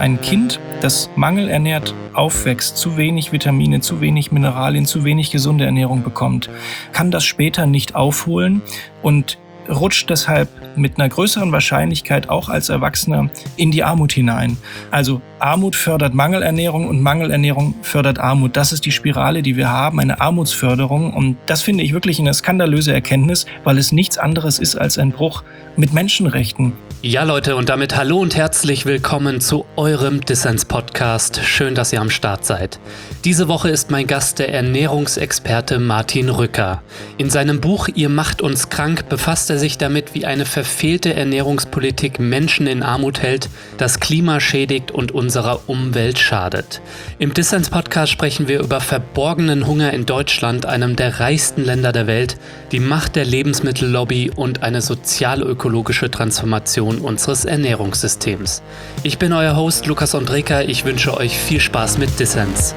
ein Kind, das mangelernährt aufwächst, zu wenig Vitamine, zu wenig Mineralien, zu wenig gesunde Ernährung bekommt, kann das später nicht aufholen und rutscht deshalb mit einer größeren Wahrscheinlichkeit auch als Erwachsener in die Armut hinein. Also Armut fördert Mangelernährung und Mangelernährung fördert Armut. Das ist die Spirale, die wir haben, eine Armutsförderung. Und das finde ich wirklich eine skandalöse Erkenntnis, weil es nichts anderes ist als ein Bruch mit Menschenrechten. Ja Leute, und damit hallo und herzlich willkommen zu eurem Dissens-Podcast. Schön, dass ihr am Start seid. Diese Woche ist mein Gast der Ernährungsexperte Martin Rücker. In seinem Buch Ihr macht uns krank befasst er sich damit, wie eine verfehlte Ernährungspolitik Menschen in Armut hält, das Klima schädigt und unserer Umwelt schadet. Im Dissens-Podcast sprechen wir über verborgenen Hunger in Deutschland, einem der reichsten Länder der Welt, die Macht der Lebensmittellobby und eine sozial-ökologische Transformation unseres Ernährungssystems. Ich bin euer Host Lukas Andreka, ich wünsche euch viel Spaß mit Dissens.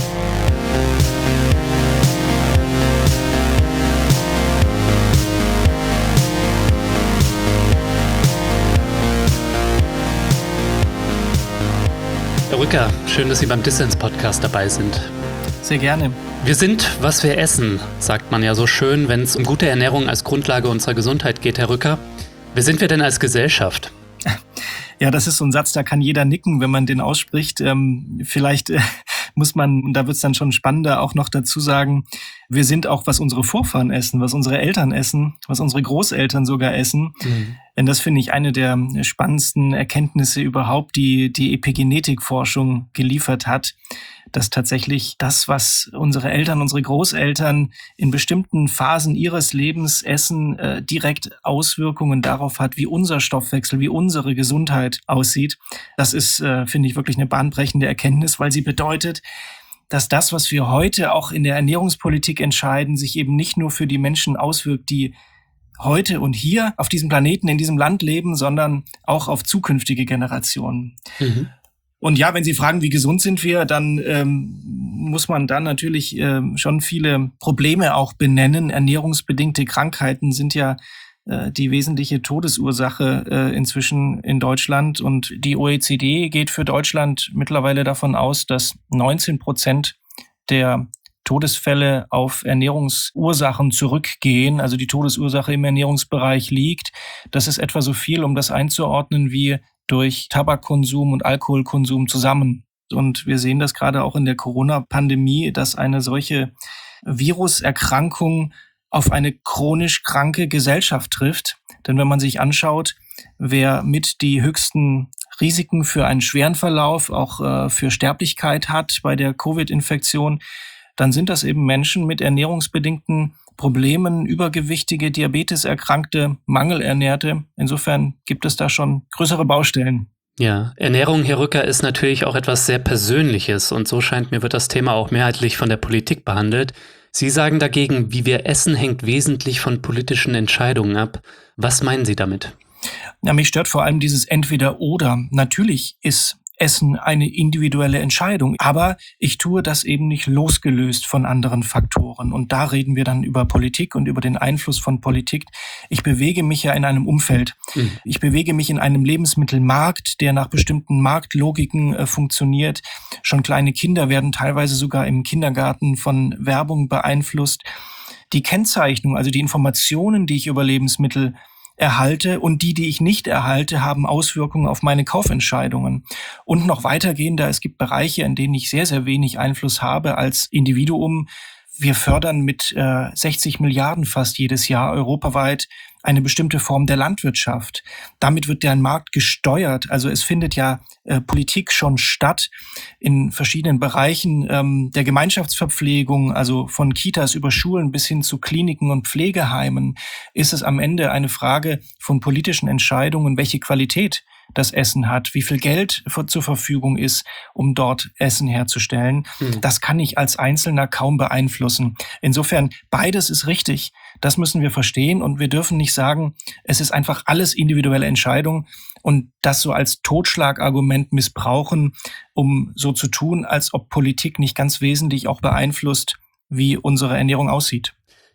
Herr Rücker, schön, dass Sie beim Dissens-Podcast dabei sind. Sehr gerne. Wir sind, was wir essen, sagt man ja so schön, wenn es um gute Ernährung als Grundlage unserer Gesundheit geht, Herr Rücker. Wer sind wir denn als Gesellschaft? Ja, das ist so ein Satz, da kann jeder nicken, wenn man den ausspricht. Vielleicht muss man, und da wird es dann schon spannender, auch noch dazu sagen, wir sind auch, was unsere Vorfahren essen, was unsere Eltern essen, was unsere Großeltern sogar essen. Denn das finde ich eine der spannendsten Erkenntnisse überhaupt, die die Epigenetikforschung geliefert hat, dass tatsächlich das, was unsere Eltern, unsere Großeltern in bestimmten Phasen ihres Lebens essen, direkt Auswirkungen darauf hat, wie unser Stoffwechsel, wie unsere Gesundheit aussieht. Das ist, finde ich, wirklich eine bahnbrechende Erkenntnis, weil sie bedeutet, dass das, was wir heute auch in der Ernährungspolitik entscheiden, sich eben nicht nur für die Menschen auswirkt, die heute und hier auf diesem Planeten, in diesem Land leben, sondern auch auf zukünftige Generationen. Und ja, wenn Sie fragen, wie gesund sind wir, dann muss man dann natürlich schon viele Probleme auch benennen. Ernährungsbedingte Krankheiten sind ja die wesentliche Todesursache inzwischen in Deutschland. Und die OECD geht für Deutschland mittlerweile davon aus, dass 19% der Todesfälle auf Ernährungsursachen zurückgehen, also die Todesursache im Ernährungsbereich liegt. Das ist etwa so viel, um das einzuordnen, wie durch Tabakkonsum und Alkoholkonsum zusammen. Und wir sehen das gerade auch in der Corona-Pandemie, dass eine solche Viruserkrankung auf eine chronisch kranke Gesellschaft trifft. Denn wenn man sich anschaut, wer mit die höchsten Risiken für einen schweren Verlauf, auch für Sterblichkeit hat bei der Covid-Infektion, dann sind das eben Menschen mit ernährungsbedingten Problemen, Übergewichtige, Diabeteserkrankte, Mangelernährte. Insofern gibt es da schon größere Baustellen. Ja, Ernährung, Herr Rücker, ist natürlich auch etwas sehr Persönliches und so scheint mir, wird das Thema auch mehrheitlich von der Politik behandelt. Sie sagen dagegen, wie wir essen, hängt wesentlich von politischen Entscheidungen ab. Was meinen Sie damit? Ja, mich stört vor allem dieses Entweder-Oder. Natürlich ist Essen eine individuelle Entscheidung, aber ich tue das eben nicht losgelöst von anderen Faktoren. Und da reden wir dann über Politik und über den Einfluss von Politik. Ich bewege mich ja in einem Umfeld. Ich bewege mich in einem Lebensmittelmarkt, der nach bestimmten Marktlogiken funktioniert. Schon kleine Kinder werden teilweise sogar im Kindergarten von Werbung beeinflusst. Die Kennzeichnung, also die Informationen, die ich über Lebensmittel erhalte und die ich nicht erhalte, haben Auswirkungen auf meine Kaufentscheidungen. Und noch weitergehender, es gibt Bereiche, in denen ich sehr, sehr wenig Einfluss habe als Individuum. Wir fördern mit 60 Milliarden fast jedes Jahr europaweit eine bestimmte Form der Landwirtschaft. Damit wird der Markt gesteuert. Also es findet ja Politik schon statt in verschiedenen Bereichen der Gemeinschaftsverpflegung, also von Kitas über Schulen bis hin zu Kliniken und Pflegeheimen, ist es am Ende eine Frage von politischen Entscheidungen, welche Qualität das Essen hat, wie viel Geld zur Verfügung ist, um dort Essen herzustellen. Das kann ich als Einzelner kaum beeinflussen. Insofern, beides ist richtig. Das müssen wir verstehen und wir dürfen nicht sagen, es ist einfach alles individuelle Entscheidung und das so als Totschlagargument missbrauchen, um so zu tun, als ob Politik nicht ganz wesentlich auch beeinflusst, wie unsere Ernährung aussieht.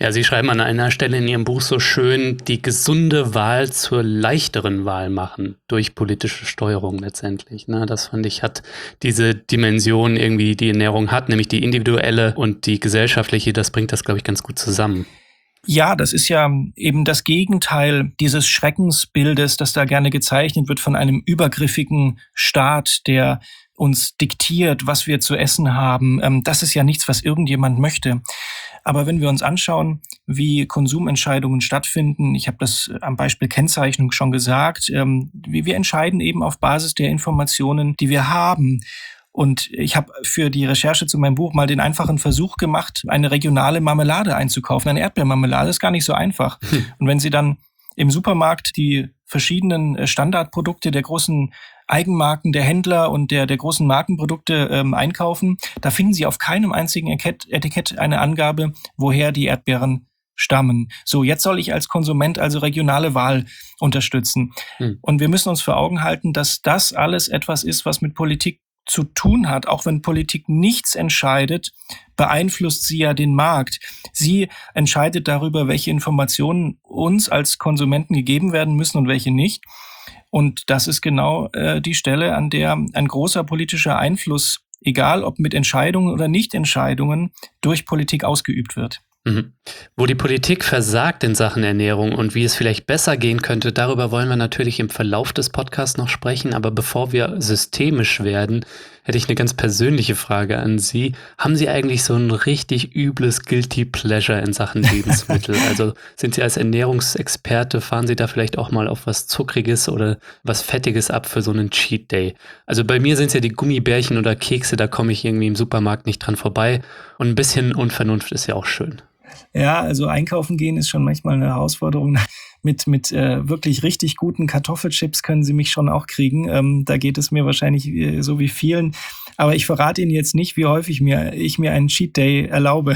Ja, Sie schreiben an einer Stelle in Ihrem Buch so schön, die gesunde Wahl zur leichteren Wahl machen, durch politische Steuerung letztendlich. Ne? Das fand ich, hat diese Dimension irgendwie, die Ernährung hat, nämlich die individuelle und die gesellschaftliche, das bringt das, glaube ich, ganz gut zusammen. Ja, das ist ja eben das Gegenteil dieses Schreckensbildes, das da gerne gezeichnet wird von einem übergriffigen Staat, der uns diktiert, was wir zu essen haben. Das ist ja nichts, was irgendjemand möchte. Aber wenn wir uns anschauen, wie Konsumentscheidungen stattfinden, ich habe das am Beispiel Kennzeichnung schon gesagt, wir entscheiden eben auf Basis der Informationen, die wir haben. Und ich habe für die Recherche zu meinem Buch mal den einfachen Versuch gemacht, eine regionale Marmelade einzukaufen. Eine Erdbeermarmelade ist gar nicht so einfach. Und wenn Sie dann im Supermarkt die verschiedenen Standardprodukte der großen Eigenmarken der Händler und der großen Markenprodukte einkaufen, da finden Sie auf keinem einzigen Etikett eine Angabe, woher die Erdbeeren stammen. So, jetzt soll ich als Konsument also regionale Wahl unterstützen. Und wir müssen uns vor Augen halten, dass das alles etwas ist, was mit Politik zu tun hat. Auch wenn Politik nichts entscheidet, beeinflusst sie ja den Markt. Sie entscheidet darüber, welche Informationen uns als Konsumenten gegeben werden müssen und welche nicht. Und das ist genau die Stelle, an der ein großer politischer Einfluss, egal ob mit Entscheidungen oder Nichtentscheidungen, durch Politik ausgeübt wird. Mhm. Wo die Politik versagt in Sachen Ernährung und wie es vielleicht besser gehen könnte, darüber wollen wir natürlich im Verlauf des Podcasts noch sprechen. Aber bevor wir systemisch werden, hätte ich eine ganz persönliche Frage an Sie. Haben Sie eigentlich so ein richtig übles Guilty Pleasure in Sachen Lebensmittel? Also sind Sie als Ernährungsexperte, fahren Sie da vielleicht auch mal auf was Zuckriges oder was Fettiges ab für so einen Cheat Day? Also bei mir sind es ja die Gummibärchen oder Kekse, da komme ich irgendwie im Supermarkt nicht dran vorbei. Und ein bisschen Unvernunft ist ja auch schön. Ja, also einkaufen gehen ist schon manchmal eine Herausforderung. Mit wirklich richtig guten Kartoffelchips können Sie mich schon auch kriegen. Da geht es mir wahrscheinlich so wie vielen. Aber ich verrate Ihnen jetzt nicht, wie häufig ich mir einen Cheat Day erlaube.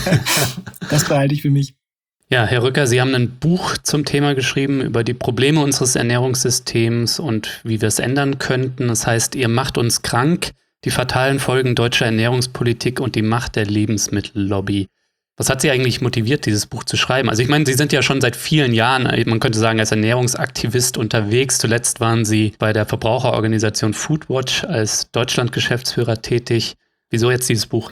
Das behalte ich für mich. Ja, Herr Rücker, Sie haben ein Buch zum Thema geschrieben über die Probleme unseres Ernährungssystems und wie wir es ändern könnten. Das heißt, ihr macht uns krank, die fatalen Folgen deutscher Ernährungspolitik und die Macht der Lebensmittellobby. Was hat Sie eigentlich motiviert, dieses Buch zu schreiben? Also ich meine, Sie sind ja schon seit vielen Jahren, man könnte sagen, als Ernährungsaktivist unterwegs. Zuletzt waren Sie bei der Verbraucherorganisation Foodwatch als Deutschland-Geschäftsführer tätig. Wieso jetzt dieses Buch?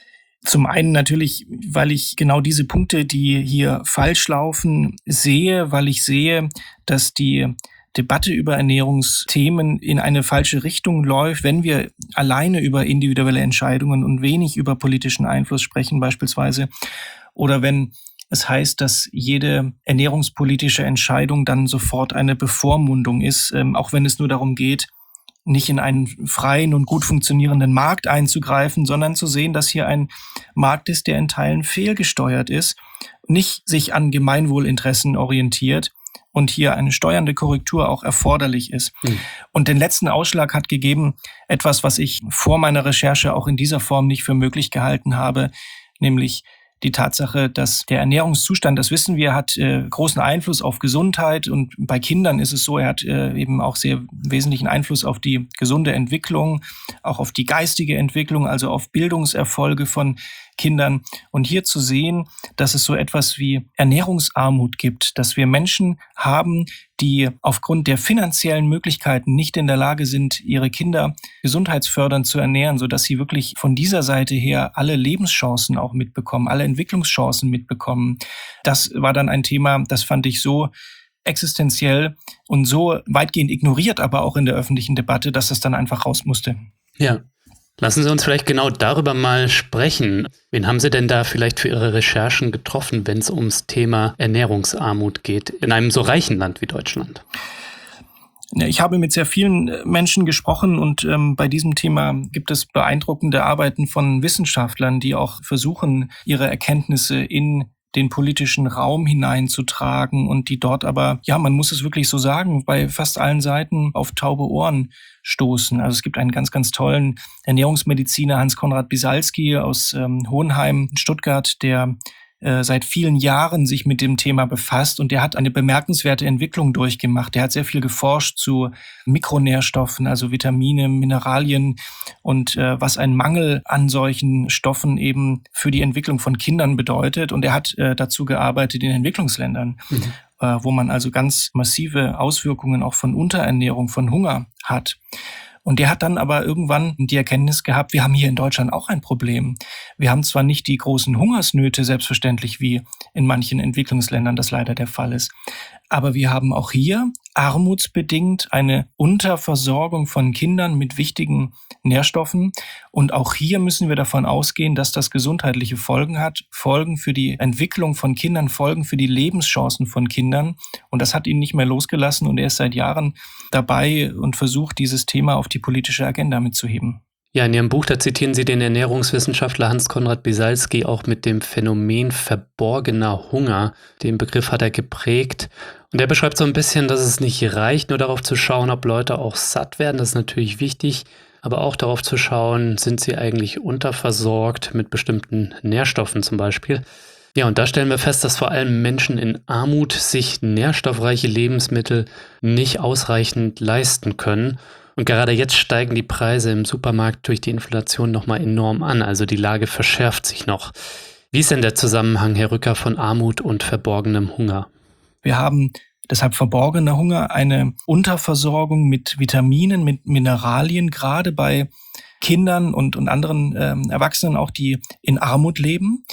Zum einen natürlich, weil ich genau diese Punkte, die hier falsch laufen, sehe, weil ich sehe, dass die Debatte über Ernährungsthemen in eine falsche Richtung läuft, wenn wir alleine über individuelle Entscheidungen und wenig über politischen Einfluss sprechen beispielsweise. Oder wenn es heißt, dass jede ernährungspolitische Entscheidung dann sofort eine Bevormundung ist, auch wenn es nur darum geht, nicht in einen freien und gut funktionierenden Markt einzugreifen, sondern zu sehen, dass hier ein Markt ist, der in Teilen fehlgesteuert ist, nicht sich an Gemeinwohlinteressen orientiert und hier eine steuernde Korrektur auch erforderlich ist. Und den letzten Ausschlag hat gegeben etwas, was ich vor meiner Recherche auch in dieser Form nicht für möglich gehalten habe, nämlich die Tatsache, dass der Ernährungszustand, das wissen wir, hat großen Einfluss auf Gesundheit und bei Kindern ist es so, er hat eben auch sehr wesentlichen Einfluss auf die gesunde Entwicklung, auch auf die geistige Entwicklung, also auf Bildungserfolge von Kindern. Und hier zu sehen, dass es so etwas wie Ernährungsarmut gibt, dass wir Menschen haben, die aufgrund der finanziellen Möglichkeiten nicht in der Lage sind, ihre Kinder gesundheitsfördernd zu ernähren, sodass sie wirklich von dieser Seite her alle Lebenschancen auch mitbekommen, alle Entwicklungschancen mitbekommen. Das war dann ein Thema, das fand ich so existenziell und so weitgehend ignoriert, aber auch in der öffentlichen Debatte, dass das dann einfach raus musste. Ja. Lassen Sie uns vielleicht genau darüber mal sprechen. Wen haben Sie denn da vielleicht für Ihre Recherchen getroffen, wenn es ums Thema Ernährungsarmut geht, in einem so reichen Land wie Deutschland? Ich habe mit sehr vielen Menschen gesprochen und bei diesem Thema gibt es beeindruckende Arbeiten von Wissenschaftlern, die auch versuchen, ihre Erkenntnisse in den politischen Raum hineinzutragen und die dort aber, ja, man muss es wirklich so sagen, bei fast allen Seiten auf taube Ohren stoßen. Also es gibt einen ganz, ganz tollen Ernährungsmediziner, Hans-Konrad Bisalski aus Hohenheim in Stuttgart, der seit vielen Jahren sich mit dem Thema befasst und der hat eine bemerkenswerte Entwicklung durchgemacht. Der hat sehr viel geforscht zu Mikronährstoffen, also Vitamine, Mineralien und was ein Mangel an solchen Stoffen eben für die Entwicklung von Kindern bedeutet. Und er hat dazu gearbeitet in Entwicklungsländern, wo man also ganz massive Auswirkungen auch von Unterernährung, von Hunger hat. Und der hat dann aber irgendwann die Erkenntnis gehabt, wir haben hier in Deutschland auch ein Problem. Wir haben zwar nicht die großen Hungersnöte, selbstverständlich, wie in manchen Entwicklungsländern das leider der Fall ist, aber wir haben auch hier armutsbedingt eine Unterversorgung von Kindern mit wichtigen Nährstoffen. Und auch hier müssen wir davon ausgehen, dass das gesundheitliche Folgen hat, Folgen für die Entwicklung von Kindern, Folgen für die Lebenschancen von Kindern. Und das hat ihn nicht mehr losgelassen und er ist seit Jahren dabei und versucht, dieses Thema auf die politische Agenda mitzuheben. Ja, in Ihrem Buch, da zitieren Sie den Ernährungswissenschaftler Hans-Konrad Bisalski auch mit dem Phänomen verborgener Hunger. Den Begriff hat er geprägt. Und er beschreibt so ein bisschen, dass es nicht reicht, nur darauf zu schauen, ob Leute auch satt werden. Das ist natürlich wichtig. Aber auch darauf zu schauen, sind sie eigentlich unterversorgt mit bestimmten Nährstoffen zum Beispiel. Ja, und da stellen wir fest, dass vor allem Menschen in Armut sich nährstoffreiche Lebensmittel nicht ausreichend leisten können. Und gerade jetzt steigen die Preise im Supermarkt durch die Inflation nochmal enorm an. Also die Lage verschärft sich noch. Wie ist denn der Zusammenhang, Herr Rücker, von Armut und verborgenem Hunger? Wir haben deshalb verborgener Hunger, eine Unterversorgung mit Vitaminen, mit Mineralien, gerade bei Kindern und anderen Erwachsenen auch, die in Armut leben.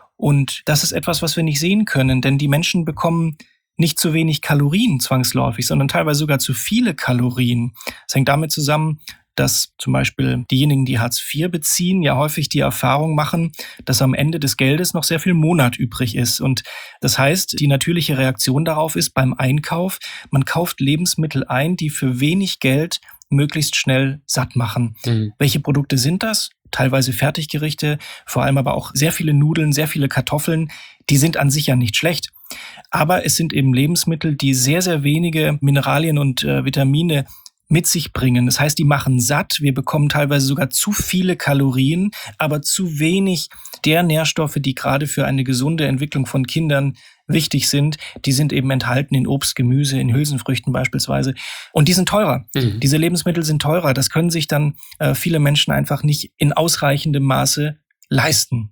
Und das ist etwas, was wir nicht sehen können, denn die Menschen bekommen nicht zu wenig Kalorien zwangsläufig, sondern teilweise sogar zu viele Kalorien. Das hängt damit zusammen, dass zum Beispiel diejenigen, die Hartz IV beziehen, ja häufig die Erfahrung machen, dass am Ende des Geldes noch sehr viel Monat übrig ist. Und das heißt, die natürliche Reaktion darauf ist beim Einkauf, man kauft Lebensmittel ein, die für wenig Geld möglichst schnell satt machen. Welche Produkte sind das? Teilweise Fertiggerichte, vor allem aber auch sehr viele Nudeln, sehr viele Kartoffeln. Die sind an sich ja nicht schlecht. Aber es sind eben Lebensmittel, die sehr, sehr wenige Mineralien und Vitamine mit sich bringen. Das heißt, die machen satt. Wir bekommen teilweise sogar zu viele Kalorien, aber zu wenig der Nährstoffe, die gerade für eine gesunde Entwicklung von Kindern wichtig sind. Die sind eben enthalten in Obst, Gemüse, in Hülsenfrüchten beispielsweise. Und die sind teurer. Diese Lebensmittel sind teurer. Das können sich dann viele Menschen einfach nicht in ausreichendem Maße leisten.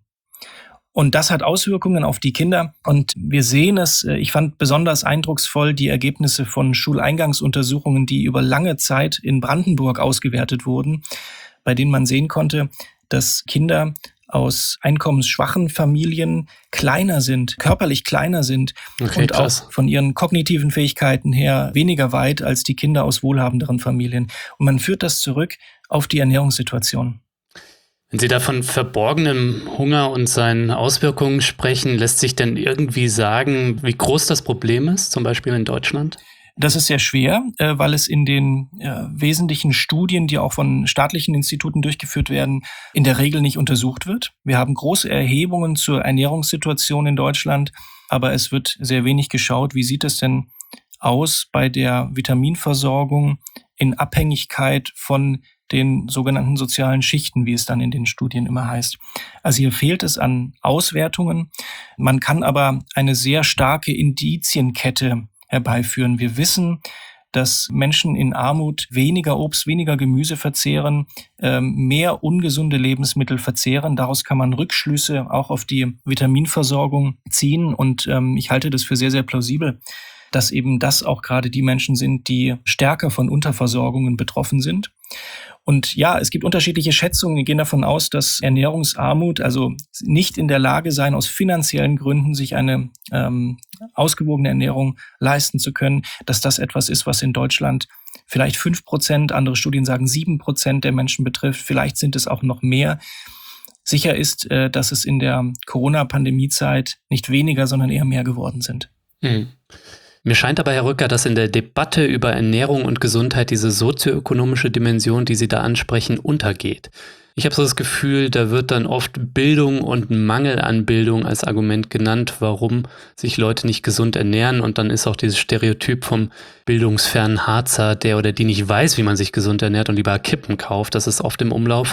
Und das hat Auswirkungen auf die Kinder. Und wir sehen es, ich fand besonders eindrucksvoll die Ergebnisse von Schuleingangsuntersuchungen, die über lange Zeit in Brandenburg ausgewertet wurden, bei denen man sehen konnte, dass Kinder aus einkommensschwachen Familien kleiner sind, körperlich kleiner sind und auch von ihren kognitiven Fähigkeiten her weniger weit als die Kinder aus wohlhabenderen Familien. Und man führt das zurück auf die Ernährungssituation. Wenn Sie da von verborgenem Hunger und seinen Auswirkungen sprechen, lässt sich denn irgendwie sagen, wie groß das Problem ist, zum Beispiel in Deutschland? Das ist sehr schwer, weil es in den wesentlichen Studien, die auch von staatlichen Instituten durchgeführt werden, in der Regel nicht untersucht wird. Wir haben große Erhebungen zur Ernährungssituation in Deutschland, aber es wird sehr wenig geschaut, wie sieht es denn aus bei der Vitaminversorgung in Abhängigkeit von den sogenannten sozialen Schichten, wie es dann in den Studien immer heißt. Also hier fehlt es an Auswertungen. Man kann aber eine sehr starke Indizienkette herbeiführen. Wir wissen, dass Menschen in Armut weniger Obst, weniger Gemüse verzehren, mehr ungesunde Lebensmittel verzehren. Daraus kann man Rückschlüsse auch auf die Vitaminversorgung ziehen. Und ich halte das für sehr, sehr plausibel, dass eben das auch gerade die Menschen sind, die stärker von Unterversorgungen betroffen sind. Und ja, es gibt unterschiedliche Schätzungen, die gehen davon aus, dass Ernährungsarmut, also nicht in der Lage sein, aus finanziellen Gründen sich eine ausgewogene Ernährung leisten zu können, dass das etwas ist, was in Deutschland vielleicht 5%, andere Studien sagen 7% der Menschen betrifft, vielleicht sind es auch noch mehr. Sicher ist, dass es in der Corona-Pandemie-Zeit nicht weniger, sondern eher mehr geworden sind. Mir scheint aber, Herr Rücker, dass in der Debatte über Ernährung und Gesundheit diese sozioökonomische Dimension, die Sie da ansprechen, untergeht. Ich habe so das Gefühl, da wird dann oft Bildung und Mangel an Bildung als Argument genannt, warum sich Leute nicht gesund ernähren. Und dann ist auch dieses Stereotyp vom bildungsfernen Harzer, der oder die nicht weiß, wie man sich gesund ernährt und lieber Kippen kauft. Das ist oft im Umlauf.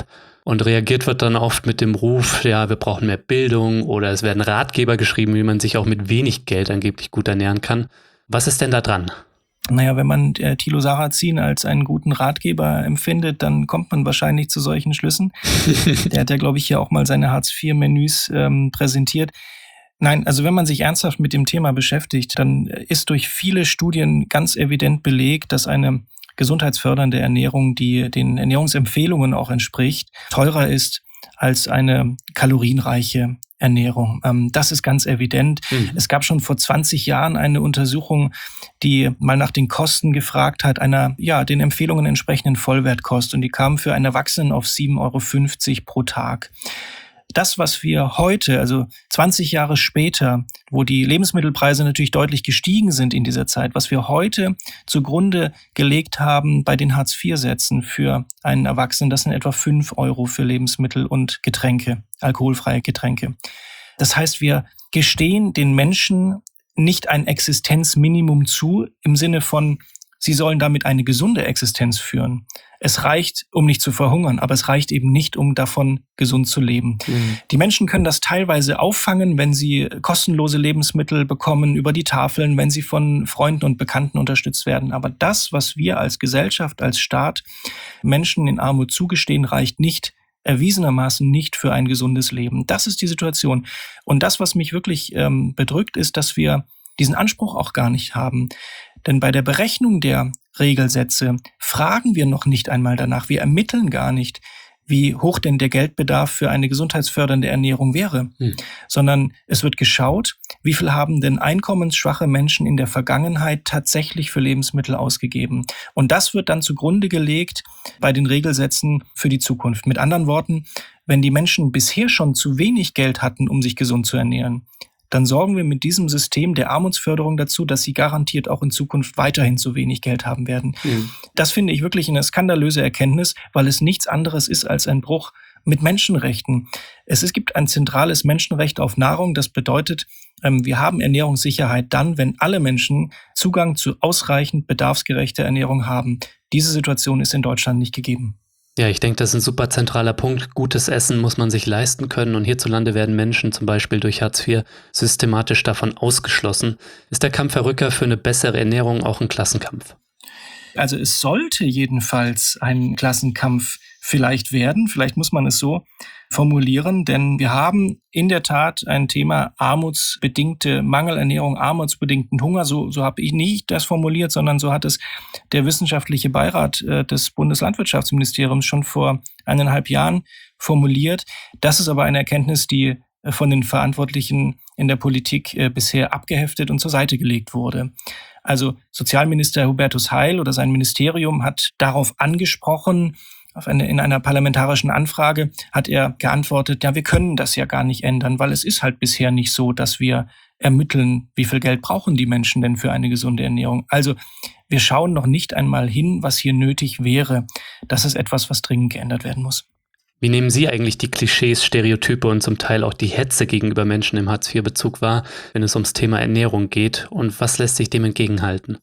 Und reagiert wird dann oft mit dem Ruf, ja, wir brauchen mehr Bildung oder es werden Ratgeber geschrieben, wie man sich auch mit wenig Geld angeblich gut ernähren kann. Was ist denn da dran? Naja, wenn man Thilo Sarrazin als einen guten Ratgeber empfindet, dann kommt man wahrscheinlich zu solchen Schlüssen. Der hat ja, glaube ich, hier auch mal seine Hartz-IV-Menüs präsentiert. Nein, also wenn man sich ernsthaft mit dem Thema beschäftigt, dann ist durch viele Studien ganz evident belegt, dass eine gesundheitsfördernde Ernährung, die den Ernährungsempfehlungen auch entspricht, teurer ist als eine kalorienreiche Ernährung. Das ist ganz evident. Es gab schon vor 20 Jahren eine Untersuchung, die mal nach den Kosten gefragt hat, einer den Empfehlungen entsprechenden Vollwertkost. Und die kam für einen Erwachsenen auf 7,50 € pro Tag. Das, was wir heute, also 20 Jahre später, wo die Lebensmittelpreise natürlich deutlich gestiegen sind in dieser Zeit, was wir heute zugrunde gelegt haben bei den Hartz-IV-Sätzen für einen Erwachsenen, das sind etwa 5 € für Lebensmittel und Getränke, alkoholfreie Getränke. Das heißt, wir gestehen den Menschen nicht ein Existenzminimum zu, im Sinne von, sie sollen damit eine gesunde Existenz führen. Es reicht, um nicht zu verhungern, aber es reicht eben nicht, um davon gesund zu leben. Die Menschen können das teilweise auffangen, wenn sie kostenlose Lebensmittel bekommen über die Tafeln, wenn sie von Freunden und Bekannten unterstützt werden. Aber das, was wir als Gesellschaft, als Staat Menschen in Armut zugestehen, reicht nicht, erwiesenermaßen nicht für ein gesundes Leben. Das ist die Situation. Und das, was mich wirklich bedrückt, ist, dass wir diesen Anspruch auch gar nicht haben. Denn bei der Berechnung der Regelsätze fragen wir noch nicht einmal danach. Wir ermitteln gar nicht, wie hoch denn der Geldbedarf für eine gesundheitsfördernde Ernährung wäre, sondern es wird geschaut, wie viel haben denn einkommensschwache Menschen in der Vergangenheit tatsächlich für Lebensmittel ausgegeben. Und das wird dann zugrunde gelegt bei den Regelsätzen für die Zukunft. Mit anderen Worten, wenn die Menschen bisher schon zu wenig Geld hatten, um sich gesund zu ernähren, dann sorgen wir mit diesem System der Armutsförderung dazu, dass sie garantiert auch in Zukunft weiterhin zu wenig Geld haben werden. Das finde ich wirklich eine skandalöse Erkenntnis, weil es nichts anderes ist als ein Bruch mit Menschenrechten. Es gibt ein zentrales Menschenrecht auf Nahrung. Das bedeutet, wir haben Ernährungssicherheit dann, wenn alle Menschen Zugang zu ausreichend bedarfsgerechter Ernährung haben. Diese Situation ist in Deutschland nicht gegeben. Ja, ich denke, das ist ein super zentraler Punkt. Gutes Essen muss man sich leisten können und hierzulande werden Menschen zum Beispiel durch Hartz IV systematisch davon ausgeschlossen. Ist der Kampf Herr Rücker für eine bessere Ernährung auch ein Klassenkampf? Also es sollte jedenfalls ein Klassenkampf vielleicht werden. Vielleicht muss man es so formulieren, denn wir haben in der Tat ein Thema armutsbedingte Mangelernährung, armutsbedingten Hunger. So habe ich nicht das formuliert, sondern so hat es der wissenschaftliche Beirat des Bundeslandwirtschaftsministeriums schon vor 1,5 Jahren formuliert. Das ist aber eine Erkenntnis, die von den Verantwortlichen in der Politik bisher abgeheftet und zur Seite gelegt wurde. Also Sozialminister Hubertus Heil oder sein Ministerium hat darauf angesprochen, in einer parlamentarischen Anfrage hat er geantwortet, ja, wir können das ja gar nicht ändern, weil es ist halt bisher nicht so, dass wir ermitteln, wie viel Geld brauchen die Menschen denn für eine gesunde Ernährung. Also wir schauen noch nicht einmal hin, was hier nötig wäre. Das ist etwas, was dringend geändert werden muss. Wie nehmen Sie eigentlich die Klischees, Stereotype und zum Teil auch die Hetze gegenüber Menschen im Hartz-IV-Bezug wahr, wenn es ums Thema Ernährung geht? Und was lässt sich dem entgegenhalten?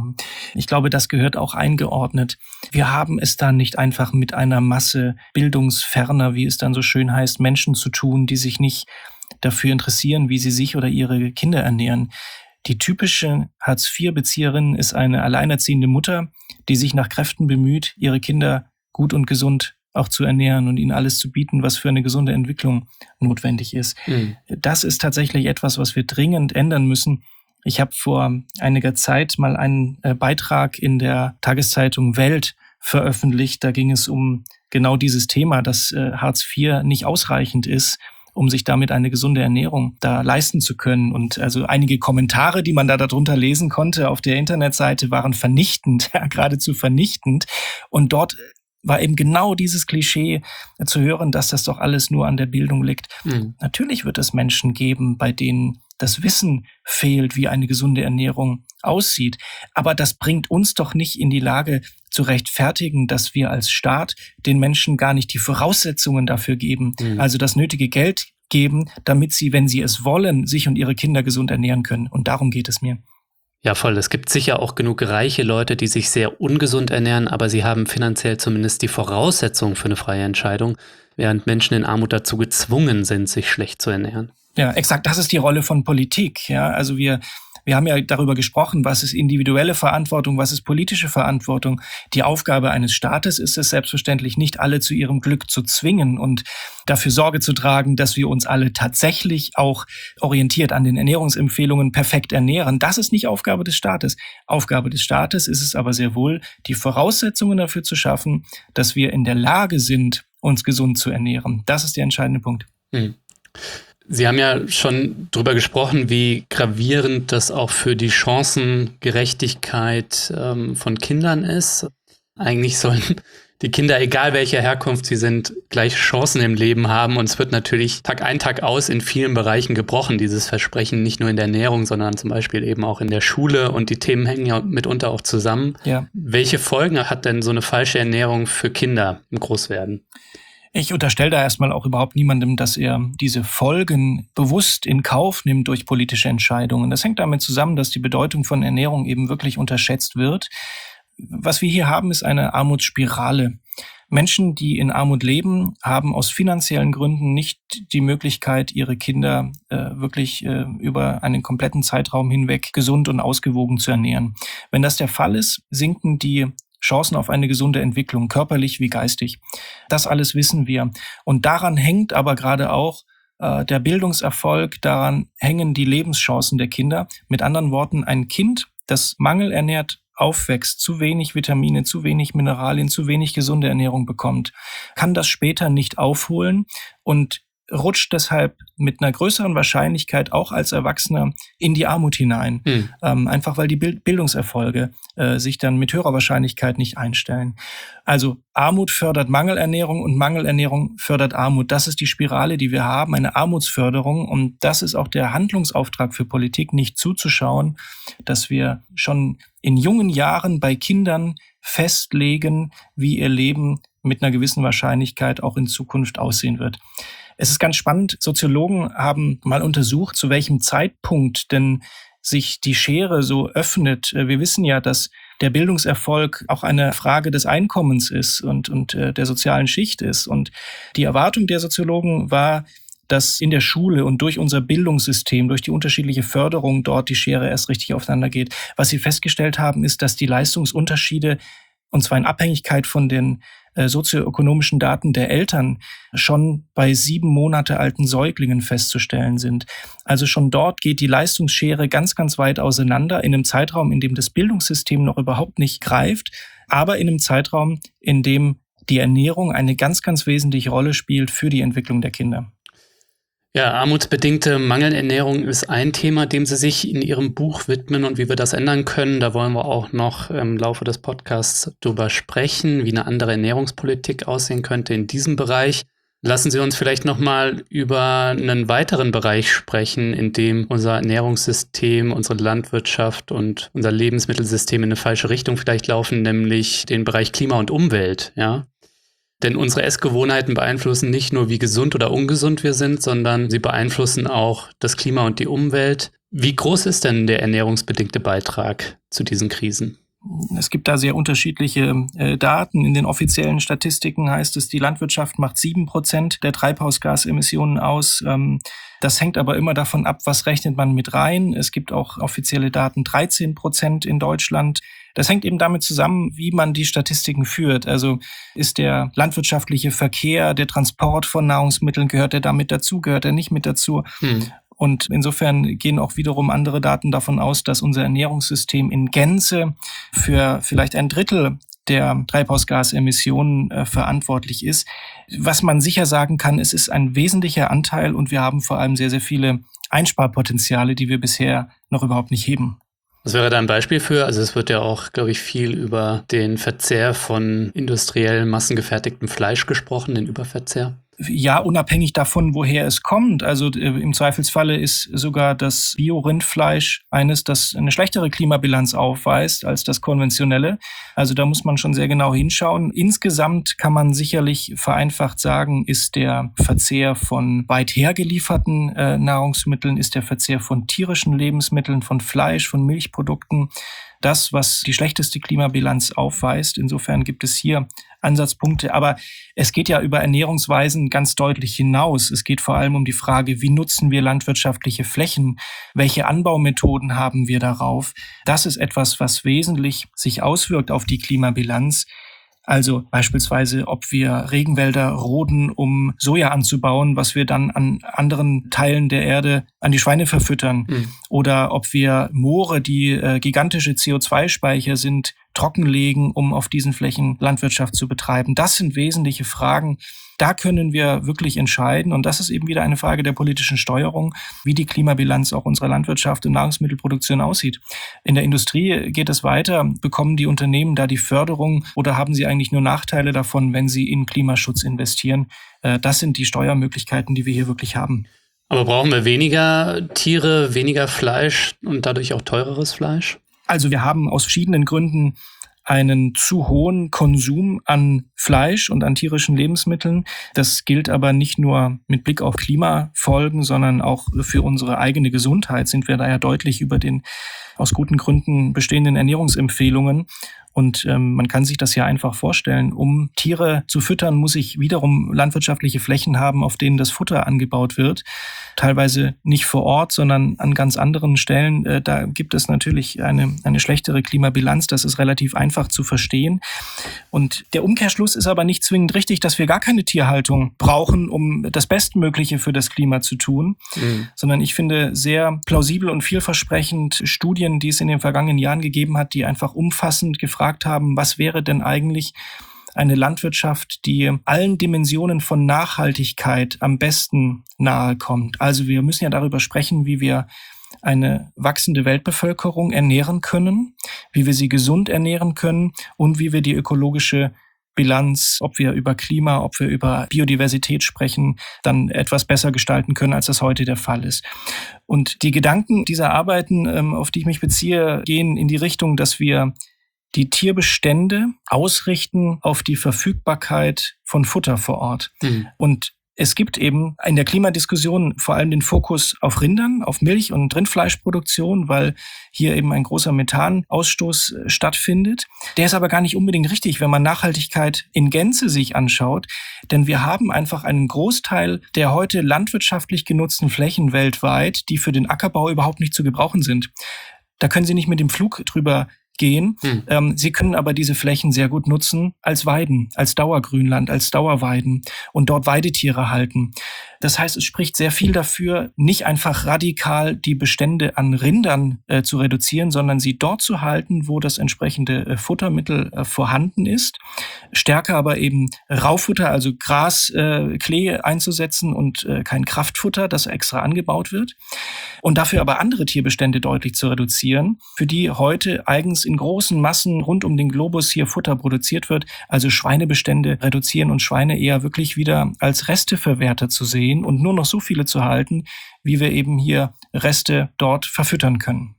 Ich glaube, das gehört auch eingeordnet. Wir haben es dann nicht einfach mit einer Masse bildungsferner, wie es dann so schön heißt, Menschen zu tun, die sich nicht dafür interessieren, wie sie sich oder ihre Kinder ernähren. Die typische Hartz-IV-Bezieherin ist eine alleinerziehende Mutter, die sich nach Kräften bemüht, ihre Kinder gut und gesund auch zu ernähren und ihnen alles zu bieten, was für eine gesunde Entwicklung notwendig ist. Das ist tatsächlich etwas, was wir dringend ändern müssen. Ich habe vor einiger Zeit mal einen Beitrag in der Tageszeitung Welt veröffentlicht. Da ging es um genau dieses Thema, dass Hartz IV nicht ausreichend ist, um sich damit eine gesunde Ernährung da leisten zu können. Und also einige Kommentare, die man da darunter lesen konnte auf der Internetseite, waren vernichtend, ja, geradezu vernichtend. Und dort war eben genau dieses Klischee zu hören, dass das doch alles nur an der Bildung liegt. Natürlich wird es Menschen geben, bei denen das Wissen fehlt, wie eine gesunde Ernährung aussieht. Aber das bringt uns doch nicht in die Lage zu rechtfertigen, dass wir als Staat den Menschen gar nicht die Voraussetzungen dafür geben, also das nötige Geld geben, damit sie, wenn sie es wollen, sich und ihre Kinder gesund ernähren können. Und darum geht es mir. Ja, voll. Es gibt sicher auch genug reiche Leute, die sich sehr ungesund ernähren, aber sie haben finanziell zumindest die Voraussetzungen für eine freie Entscheidung, während Menschen in Armut dazu gezwungen sind, sich schlecht zu ernähren. Ja, exakt. Das ist die Rolle von Politik. Ja, also wir haben ja darüber gesprochen, was ist individuelle Verantwortung, was ist politische Verantwortung. Die Aufgabe eines Staates ist es selbstverständlich nicht, alle zu ihrem Glück zu zwingen und dafür Sorge zu tragen, dass wir uns alle tatsächlich auch orientiert an den Ernährungsempfehlungen perfekt ernähren. Das ist nicht Aufgabe des Staates. Aufgabe des Staates ist es aber sehr wohl, die Voraussetzungen dafür zu schaffen, dass wir in der Lage sind, uns gesund zu ernähren. Das ist der entscheidende Punkt. Sie haben ja schon darüber gesprochen, wie gravierend das auch für die Chancengerechtigkeit von Kindern ist. Eigentlich sollen die Kinder, egal welcher Herkunft sie sind, gleiche Chancen im Leben haben. Und es wird natürlich Tag ein, Tag aus in vielen Bereichen gebrochen, dieses Versprechen, nicht nur in der Ernährung, sondern zum Beispiel eben auch in der Schule. Und die Themen hängen ja mitunter auch zusammen. Ja. Welche Folgen hat denn so eine falsche Ernährung für Kinder im Großwerden? Ich unterstelle da erstmal auch überhaupt niemandem, dass er diese Folgen bewusst in Kauf nimmt durch politische Entscheidungen. Das hängt damit zusammen, dass die Bedeutung von Ernährung eben wirklich unterschätzt wird. Was wir hier haben, ist eine Armutsspirale. Menschen, die in Armut leben, haben aus finanziellen Gründen nicht die Möglichkeit, ihre Kinder wirklich über einen kompletten Zeitraum hinweg gesund und ausgewogen zu ernähren. Wenn das der Fall ist, sinken die Chancen auf eine gesunde Entwicklung, körperlich wie geistig. Das alles wissen wir. Und daran hängt aber gerade auch der Bildungserfolg, daran hängen die Lebenschancen der Kinder. Mit anderen Worten, ein Kind, das mangelernährt aufwächst, zu wenig Vitamine, zu wenig Mineralien, zu wenig gesunde Ernährung bekommt, kann das später nicht aufholen und rutscht deshalb mit einer größeren Wahrscheinlichkeit auch als Erwachsener in die Armut hinein. Einfach weil die Bildungserfolge sich dann mit höherer Wahrscheinlichkeit nicht einstellen. Also Armut fördert Mangelernährung und Mangelernährung fördert Armut. Das ist die Spirale, die wir haben, eine Armutsförderung. Und das ist auch der Handlungsauftrag für Politik, nicht zuzuschauen, dass wir schon in jungen Jahren bei Kindern festlegen, wie ihr Leben mit einer gewissen Wahrscheinlichkeit auch in Zukunft aussehen wird. Es ist ganz spannend, Soziologen haben mal untersucht, zu welchem Zeitpunkt denn sich die Schere so öffnet. Wir wissen ja, dass der Bildungserfolg auch eine Frage des Einkommens ist und der sozialen Schicht ist. Und die Erwartung der Soziologen war, dass in der Schule und durch unser Bildungssystem, durch die unterschiedliche Förderung dort die Schere erst richtig aufeinander geht. Was sie festgestellt haben, ist, dass die Leistungsunterschiede, und zwar in Abhängigkeit von den sozioökonomischen Daten der Eltern, schon bei 7 Monate alten Säuglingen festzustellen sind. Also schon dort geht die Leistungsschere ganz, ganz weit auseinander, in einem Zeitraum, in dem das Bildungssystem noch überhaupt nicht greift, aber in einem Zeitraum, in dem die Ernährung eine ganz, ganz wesentliche Rolle spielt für die Entwicklung der Kinder. Ja, armutsbedingte Mangelernährung ist ein Thema, dem Sie sich in Ihrem Buch widmen und wie wir das ändern können. Da wollen wir auch noch im Laufe des Podcasts drüber sprechen, wie eine andere Ernährungspolitik aussehen könnte in diesem Bereich. Lassen Sie uns vielleicht nochmal über einen weiteren Bereich sprechen, in dem unser Ernährungssystem, unsere Landwirtschaft und unser Lebensmittelsystem in eine falsche Richtung vielleicht laufen, nämlich den Bereich Klima und Umwelt, ja. Denn unsere Essgewohnheiten beeinflussen nicht nur, wie gesund oder ungesund wir sind, sondern sie beeinflussen auch das Klima und die Umwelt. Wie groß ist denn der ernährungsbedingte Beitrag zu diesen Krisen? Es gibt da sehr unterschiedliche Daten. In den offiziellen Statistiken heißt es, die Landwirtschaft macht 7% der Treibhausgasemissionen aus. Das hängt aber immer davon ab, was rechnet man mit rein. Es gibt auch offizielle Daten, 13% in Deutschland. Das hängt eben damit zusammen, wie man die Statistiken führt. Also ist der landwirtschaftliche Verkehr, der Transport von Nahrungsmitteln, gehört er damit dazu, gehört er nicht mit dazu? Und insofern gehen auch wiederum andere Daten davon aus, dass unser Ernährungssystem in Gänze für vielleicht 1/3 der Treibhausgasemissionen verantwortlich ist. Was man sicher sagen kann, es ist ein wesentlicher Anteil und wir haben vor allem sehr, sehr viele Einsparpotenziale, die wir bisher noch überhaupt nicht heben. Was wäre da ein Beispiel für? Also es wird ja auch, glaube ich, viel über den Verzehr von industriell massengefertigtem Fleisch gesprochen, den Überverzehr. Ja, unabhängig davon, woher es kommt. Also im Zweifelsfalle ist sogar das Bio-Rindfleisch eines, das eine schlechtere Klimabilanz aufweist als das konventionelle. Also da muss man schon sehr genau hinschauen. Insgesamt kann man sicherlich vereinfacht sagen, ist der Verzehr von weit hergelieferten Nahrungsmitteln, ist der Verzehr von tierischen Lebensmitteln, von Fleisch, von Milchprodukten das, was die schlechteste Klimabilanz aufweist. Insofern gibt es hier Ansatzpunkte. Aber es geht ja über Ernährungsweisen ganz deutlich hinaus. Es geht vor allem um die Frage, wie nutzen wir landwirtschaftliche Flächen? Welche Anbaumethoden haben wir darauf? Das ist etwas, was wesentlich sich auswirkt auf die Klimabilanz. Also beispielsweise, ob wir Regenwälder roden, um Soja anzubauen, was wir dann an anderen Teilen der Erde an die Schweine verfüttern. Oder ob wir Moore, die gigantische CO2-Speicher sind, trockenlegen, um auf diesen Flächen Landwirtschaft zu betreiben. Das sind wesentliche Fragen. Da können wir wirklich entscheiden. Und das ist eben wieder eine Frage der politischen Steuerung, wie die Klimabilanz auch unserer Landwirtschaft und Nahrungsmittelproduktion aussieht. In der Industrie geht es weiter. Bekommen die Unternehmen da die Förderung oder haben sie eigentlich nur Nachteile davon, wenn sie in Klimaschutz investieren? Das sind die Steuermöglichkeiten, die wir hier wirklich haben. Aber brauchen wir weniger Tiere, weniger Fleisch und dadurch auch teureres Fleisch? Also wir haben aus verschiedenen Gründen einen zu hohen Konsum an Fleisch und an tierischen Lebensmitteln. Das gilt aber nicht nur mit Blick auf Klimafolgen, sondern auch für unsere eigene Gesundheit sind wir da ja deutlich über den aus guten Gründen bestehenden Ernährungsempfehlungen. Und man kann sich das ja einfach vorstellen. Um Tiere zu füttern, muss ich wiederum landwirtschaftliche Flächen haben, auf denen das Futter angebaut wird. Teilweise nicht vor Ort, sondern an ganz anderen Stellen. Da gibt es natürlich eine schlechtere Klimabilanz. Das ist relativ einfach zu verstehen. Und der Umkehrschluss ist aber nicht zwingend richtig, dass wir gar keine Tierhaltung brauchen, um das Bestmögliche für das Klima zu tun. Sondern ich finde sehr plausibel und vielversprechend Studien, die es in den vergangenen Jahren gegeben hat, die einfach umfassend gefragt haben, was wäre denn eigentlich eine Landwirtschaft, die allen Dimensionen von Nachhaltigkeit am besten nahe kommt. Also wir müssen ja darüber sprechen, wie wir eine wachsende Weltbevölkerung ernähren können, wie wir sie gesund ernähren können und wie wir die ökologische Bilanz, ob wir über Klima, ob wir über Biodiversität sprechen, dann etwas besser gestalten können, als das heute der Fall ist. Und die Gedanken dieser Arbeiten, auf die ich mich beziehe, gehen in die Richtung, dass wir die Tierbestände ausrichten auf die Verfügbarkeit von Futter vor Ort. Und es gibt eben in der Klimadiskussion vor allem den Fokus auf Rindern, auf Milch- und Rindfleischproduktion, weil hier eben ein großer Methanausstoß stattfindet. Der ist aber gar nicht unbedingt richtig, wenn man Nachhaltigkeit in Gänze sich anschaut. Denn wir haben einfach einen Großteil der heute landwirtschaftlich genutzten Flächen weltweit, die für den Ackerbau überhaupt nicht zu gebrauchen sind. Da können Sie nicht mit dem Flug drüber gehen. Sie können aber diese Flächen sehr gut nutzen als Weiden, als Dauergrünland, als Dauerweiden und dort Weidetiere halten. Das heißt, es spricht sehr viel dafür, nicht einfach radikal die Bestände an Rindern zu reduzieren, sondern sie dort zu halten, wo das entsprechende Futtermittel vorhanden ist. Stärker aber eben Raufutter, also Gras, Klee einzusetzen und kein Kraftfutter, das extra angebaut wird. Und dafür aber andere Tierbestände deutlich zu reduzieren, für die heute eigens in großen Massen rund um den Globus hier Futter produziert wird. Also Schweinebestände reduzieren und Schweine eher wirklich wieder als Resteverwerter zu sehen und nur noch so viele zu halten, wie wir eben hier Reste dort verfüttern können.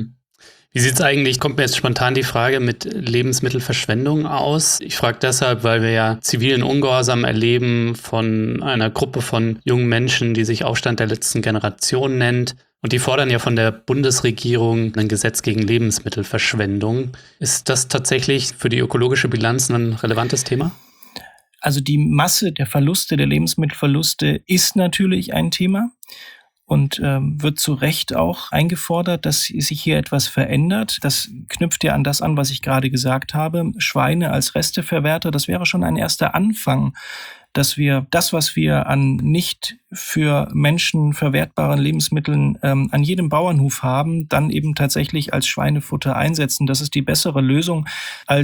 Wie sieht es eigentlich, kommt mir jetzt spontan die Frage mit Lebensmittelverschwendung aus? Ich frage deshalb, weil wir ja zivilen Ungehorsam erleben von einer Gruppe von jungen Menschen, die sich Aufstand der letzten Generation nennt. Und die fordern ja von der Bundesregierung ein Gesetz gegen Lebensmittelverschwendung. Ist das tatsächlich für die ökologische Bilanz ein relevantes Thema? Also die Masse der Verluste, der Lebensmittelverluste ist natürlich ein Thema und wird zu Recht auch eingefordert, dass sich hier etwas verändert. Das knüpft ja an das an, was ich gerade gesagt habe. Schweine als Resteverwerter, das wäre schon ein erster Anfang, dass wir das, was wir an nicht für Menschen verwertbaren Lebensmitteln an jedem Bauernhof haben, dann eben tatsächlich als Schweinefutter einsetzen. Das ist die bessere Lösung, als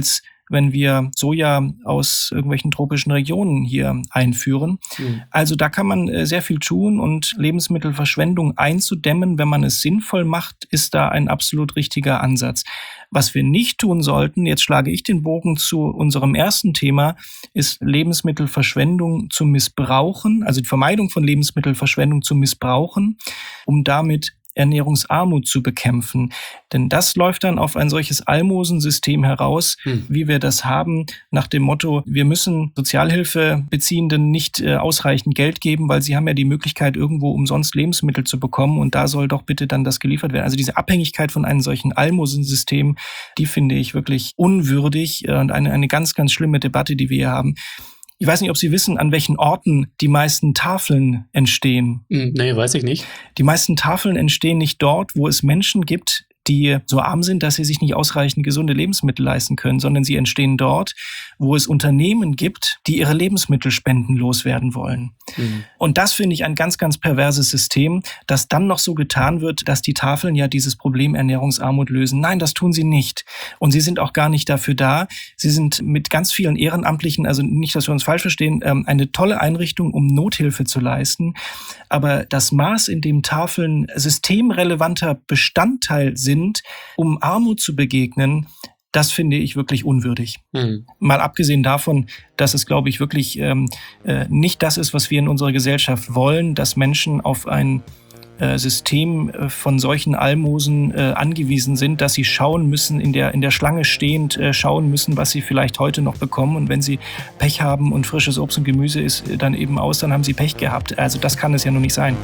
wenn wir Soja aus irgendwelchen tropischen Regionen hier einführen. Also da kann man sehr viel tun und Lebensmittelverschwendung einzudämmen, wenn man es sinnvoll macht, ist da ein absolut richtiger Ansatz. Was wir nicht tun sollten, jetzt schlage ich den Bogen zu unserem ersten Thema, ist Lebensmittelverschwendung zu missbrauchen, also die Vermeidung von Lebensmittelverschwendung zu missbrauchen, um damit Ernährungsarmut zu bekämpfen. Denn das läuft dann auf ein solches Almosensystem heraus, wie wir das haben, nach dem Motto, wir müssen Sozialhilfebeziehenden nicht ausreichend Geld geben, weil sie haben ja die Möglichkeit, irgendwo umsonst Lebensmittel zu bekommen und da soll doch bitte dann das geliefert werden. Also diese Abhängigkeit von einem solchen Almosensystem, die finde ich wirklich unwürdig und eine ganz, ganz schlimme Debatte, die wir hier haben. Ich weiß nicht, ob Sie wissen, an welchen Orten die meisten Tafeln entstehen. Nee, weiß ich nicht. Die meisten Tafeln entstehen nicht dort, wo es Menschen gibt, die so arm sind, dass sie sich nicht ausreichend gesunde Lebensmittel leisten können, sondern sie entstehen dort, wo es Unternehmen gibt, die ihre Lebensmittelspenden loswerden wollen. Und das finde ich ein ganz, ganz perverses System, dass dann noch so getan wird, dass die Tafeln ja dieses Problem Ernährungsarmut lösen. Nein, das tun sie nicht. Und sie sind auch gar nicht dafür da. Sie sind mit ganz vielen Ehrenamtlichen, also nicht, dass wir uns falsch verstehen, eine tolle Einrichtung, um Nothilfe zu leisten. Aber das Maß, in dem Tafeln systemrelevanter Bestandteil sind, um Armut zu begegnen, das finde ich wirklich unwürdig. Mal abgesehen davon, dass es, glaube ich, wirklich nicht das ist, was wir in unserer Gesellschaft wollen, dass Menschen auf ein System von solchen Almosen angewiesen sind, dass sie schauen müssen, in der Schlange stehend schauen müssen, was sie vielleicht heute noch bekommen. Und wenn sie Pech haben und frisches Obst und Gemüse ist dann eben aus, dann haben sie Pech gehabt. Also das kann es ja nur nicht sein.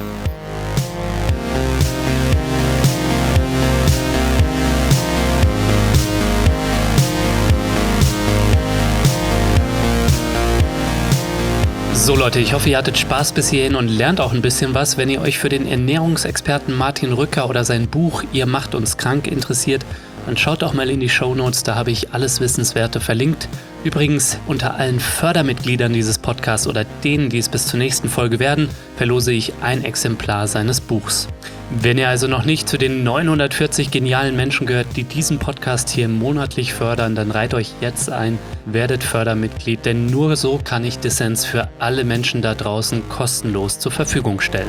So Leute, ich hoffe, ihr hattet Spaß bis hierhin und lernt auch ein bisschen was. Wenn ihr euch für den Ernährungsexperten Martin Rücker oder sein Buch Ihr macht uns krank interessiert, dann schaut doch mal in die Shownotes, da habe ich alles Wissenswerte verlinkt. Übrigens, unter allen Fördermitgliedern dieses Podcasts oder denen, die es bis zur nächsten Folge werden, verlose ich ein Exemplar seines Buchs. Wenn ihr also noch nicht zu den 940 genialen Menschen gehört, die diesen Podcast hier monatlich fördern, dann reiht euch jetzt ein, werdet Fördermitglied, denn nur so kann ich Dissens für alle Menschen da draußen kostenlos zur Verfügung stellen.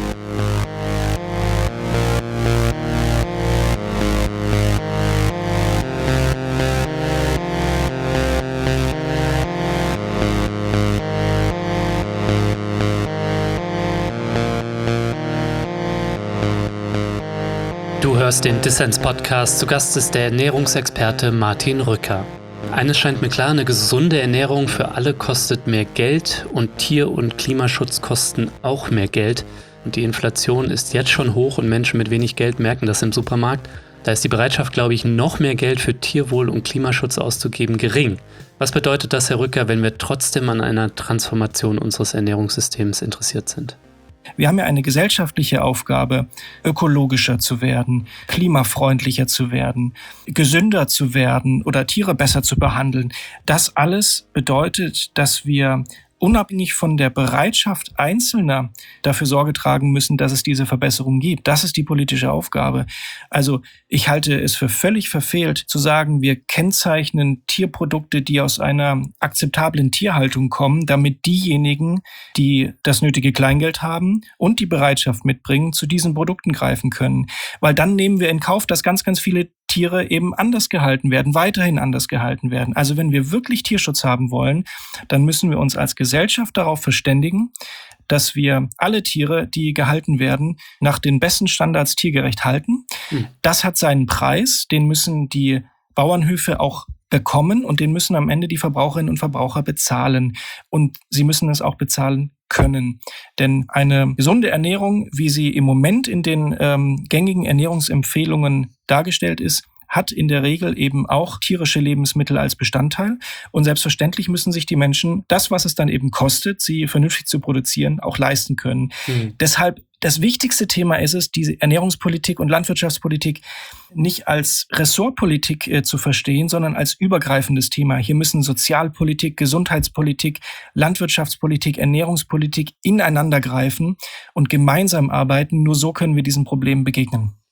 Du hörst den Dissens-Podcast, zu Gast ist der Ernährungsexperte Martin Rücker. Eines scheint mir klar, eine gesunde Ernährung für alle kostet mehr Geld und Tier- und Klimaschutz kosten auch mehr Geld. Und die Inflation ist jetzt schon hoch und Menschen mit wenig Geld merken das im Supermarkt. Da ist die Bereitschaft, glaube ich, noch mehr Geld für Tierwohl und Klimaschutz auszugeben gering. Was bedeutet das, Herr Rücker, wenn wir trotzdem an einer Transformation unseres Ernährungssystems interessiert sind? Wir haben ja eine gesellschaftliche Aufgabe, ökologischer zu werden, klimafreundlicher zu werden, gesünder zu werden oder Tiere besser zu behandeln. Das alles bedeutet, dass wir unabhängig von der Bereitschaft Einzelner dafür Sorge tragen müssen, dass es diese Verbesserung gibt. Das ist die politische Aufgabe. Also ich halte es für völlig verfehlt zu sagen, wir kennzeichnen Tierprodukte, die aus einer akzeptablen Tierhaltung kommen, damit diejenigen, die das nötige Kleingeld haben und die Bereitschaft mitbringen, zu diesen Produkten greifen können. Weil dann nehmen wir in Kauf, dass ganz, ganz viele Tiere eben anders gehalten werden, weiterhin anders gehalten werden. Also wenn wir wirklich Tierschutz haben wollen, dann müssen wir uns als Gesellschaft darauf verständigen, dass wir alle Tiere, die gehalten werden, nach den besten Standards tiergerecht halten. Das hat seinen Preis, den müssen die Bauernhöfe auch bekommen und den müssen am Ende die Verbraucherinnen und Verbraucher bezahlen. Und sie müssen es auch bezahlen können. Denn eine gesunde Ernährung, wie sie im Moment in den gängigen Ernährungsempfehlungen dargestellt ist, hat in der Regel eben auch tierische Lebensmittel als Bestandteil. Und selbstverständlich müssen sich die Menschen das, was es dann eben kostet, sie vernünftig zu produzieren, auch leisten können. Deshalb das wichtigste Thema ist es, diese Ernährungspolitik und Landwirtschaftspolitik nicht als Ressortpolitik zu verstehen, sondern als übergreifendes Thema. Hier müssen Sozialpolitik, Gesundheitspolitik, Landwirtschaftspolitik, Ernährungspolitik ineinander greifen und gemeinsam arbeiten. Nur so können wir diesen Problemen begegnen.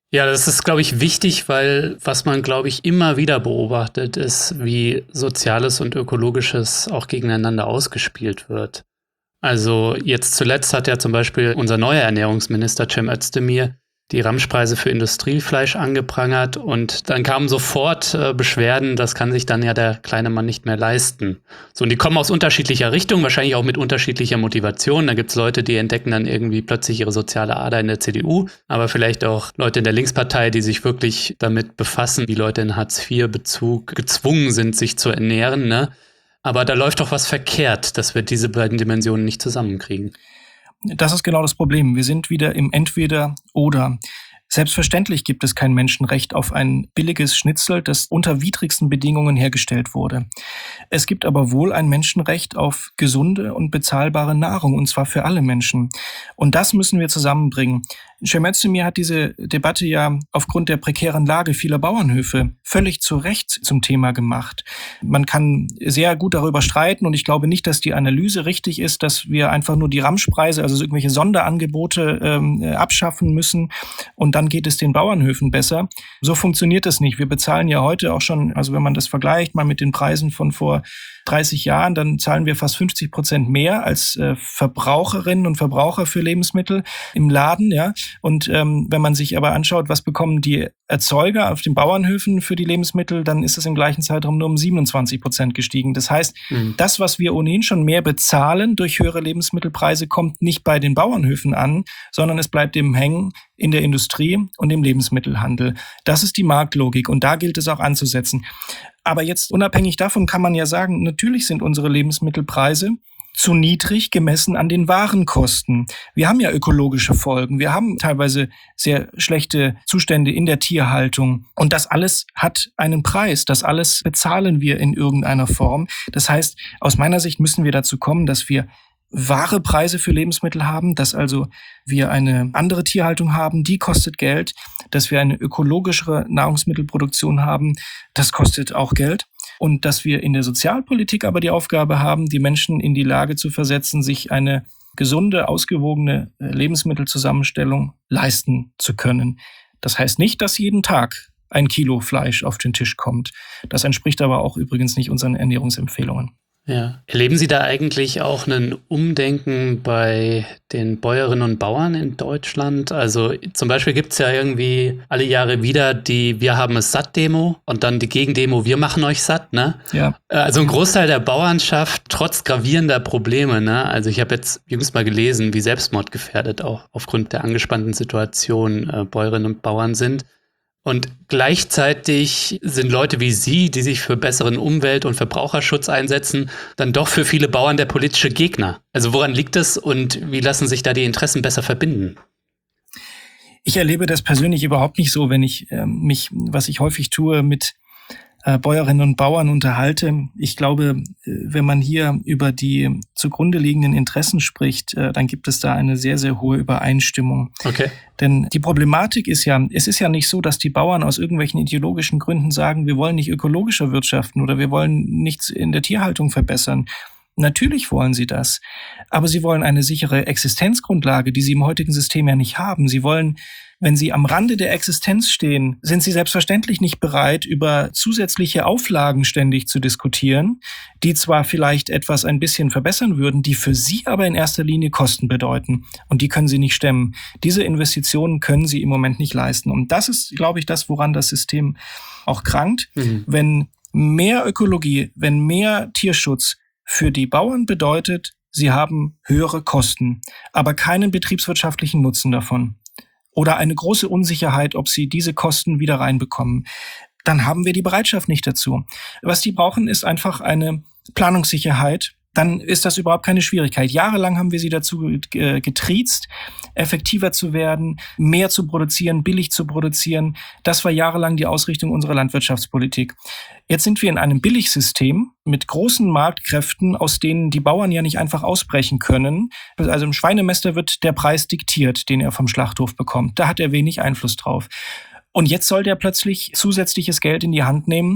Ja, das ist, glaube ich, wichtig, weil was man, glaube ich, immer wieder beobachtet, ist, wie Soziales und Ökologisches auch gegeneinander ausgespielt wird. Also jetzt zuletzt hat ja zum Beispiel unser neuer Ernährungsminister Cem Özdemir die Ramschpreise für Industriefleisch angeprangert und dann kamen sofort Beschwerden, das kann sich dann ja der kleine Mann nicht mehr leisten. So, und die kommen aus unterschiedlicher Richtung, wahrscheinlich auch mit unterschiedlicher Motivation. Da gibt es Leute, die entdecken dann irgendwie plötzlich ihre soziale Ader in der CDU, aber vielleicht auch Leute in der Linkspartei, die sich wirklich damit befassen, wie Leute in Hartz-IV-Bezug gezwungen sind, sich zu ernähren, ne? Aber da läuft doch was verkehrt, dass wir diese beiden Dimensionen nicht zusammenkriegen. Das ist genau das Problem. Wir sind wieder im Entweder-Oder. Selbstverständlich gibt es kein Menschenrecht auf ein billiges Schnitzel, das unter widrigsten Bedingungen hergestellt wurde. Es gibt aber wohl ein Menschenrecht auf gesunde und bezahlbare Nahrung, und zwar für alle Menschen. Und das müssen wir zusammenbringen. Cem Özdemir hat diese Debatte ja aufgrund der prekären Lage vieler Bauernhöfe völlig zu Recht zum Thema gemacht. Man kann sehr gut darüber streiten und ich glaube nicht, dass die Analyse richtig ist, dass wir einfach nur die Ramschpreise, also irgendwelche Sonderangebote abschaffen müssen und dann geht es den Bauernhöfen besser. So funktioniert das nicht. Wir bezahlen ja heute auch schon, also wenn man das vergleicht mal mit den Preisen von vor 30 Jahren, dann zahlen wir fast 50% mehr als Verbraucherinnen und Verbraucher für Lebensmittel im Laden, ja. Und wenn man sich aber anschaut, was bekommen die Erzeuger auf den Bauernhöfen für die Lebensmittel, dann ist es im gleichen Zeitraum nur um 27% gestiegen. Das heißt, das, was wir ohnehin schon mehr bezahlen durch höhere Lebensmittelpreise, kommt nicht bei den Bauernhöfen an, sondern es bleibt eben hängen in der Industrie und im Lebensmittelhandel. Das ist die Marktlogik und da gilt es auch anzusetzen. Aber jetzt unabhängig davon kann man ja sagen, natürlich sind unsere Lebensmittelpreise zu niedrig gemessen an den Warenkosten. Wir haben ja ökologische Folgen. Wir haben teilweise sehr schlechte Zustände in der Tierhaltung. Und das alles hat einen Preis. Das alles bezahlen wir in irgendeiner Form. Das heißt, aus meiner Sicht müssen wir dazu kommen, dass wir wahre Preise für Lebensmittel haben, dass also wir eine andere Tierhaltung haben, die kostet Geld, dass wir eine ökologischere Nahrungsmittelproduktion haben, das kostet auch Geld. Und dass wir in der Sozialpolitik aber die Aufgabe haben, die Menschen in die Lage zu versetzen, sich eine gesunde, ausgewogene Lebensmittelzusammenstellung leisten zu können. Das heißt nicht, dass jeden Tag 1 Kilo Fleisch auf den Tisch kommt. Das entspricht aber auch übrigens nicht unseren Ernährungsempfehlungen. Ja. Erleben Sie da eigentlich auch ein Umdenken bei den Bäuerinnen und Bauern in Deutschland? Also zum Beispiel gibt es ja irgendwie alle Jahre wieder die Wir haben es satt-Demo und dann die Gegendemo Wir machen euch satt, ne? Ja. Also ein Großteil der Bauernschaft, trotz gravierender Probleme, ne? Also ich habe jetzt jüngst mal gelesen, wie selbstmordgefährdet auch aufgrund der angespannten Situation Bäuerinnen und Bauern sind. Und gleichzeitig sind Leute wie Sie, die sich für besseren Umwelt- und Verbraucherschutz einsetzen, dann doch für viele Bauern der politische Gegner. Also woran liegt es und wie lassen sich da die Interessen besser verbinden? Ich erlebe das persönlich überhaupt nicht so, wenn ich was ich häufig tue, mit Bäuerinnen und Bauern unterhalte. Ich glaube, wenn man hier über die zugrunde liegenden Interessen spricht, dann gibt es da eine sehr, sehr hohe Übereinstimmung. Okay. Denn die Problematik ist ja, es ist ja nicht so, dass die Bauern aus irgendwelchen ideologischen Gründen sagen, wir wollen nicht ökologischer wirtschaften oder wir wollen nichts in der Tierhaltung verbessern. Natürlich wollen sie das, aber sie wollen eine sichere Existenzgrundlage, die sie im heutigen System ja nicht haben. Sie wollen, wenn sie am Rande der Existenz stehen, sind sie selbstverständlich nicht bereit, über zusätzliche Auflagen ständig zu diskutieren, die zwar vielleicht etwas ein bisschen verbessern würden, die für sie aber in erster Linie Kosten bedeuten. Und die können sie nicht stemmen. Diese Investitionen können sie im Moment nicht leisten. Und das ist, glaube ich, das, woran das System auch krankt. Wenn mehr Ökologie, wenn mehr Tierschutz für die Bauern bedeutet, sie haben höhere Kosten, aber keinen betriebswirtschaftlichen Nutzen davon oder eine große Unsicherheit, ob sie diese Kosten wieder reinbekommen, dann haben wir die Bereitschaft nicht dazu. Was die brauchen, ist einfach eine Planungssicherheit. Dann ist das überhaupt keine Schwierigkeit. Jahrelang haben wir sie dazu getriezt, effektiver zu werden, mehr zu produzieren, billig zu produzieren. Das war jahrelang die Ausrichtung unserer Landwirtschaftspolitik. Jetzt sind wir in einem Billigsystem mit großen Marktkräften, aus denen die Bauern ja nicht einfach ausbrechen können. Also im Schweinemester wird der Preis diktiert, den er vom Schlachthof bekommt. Da hat er wenig Einfluss drauf. Und jetzt soll der plötzlich zusätzliches Geld in die Hand nehmen,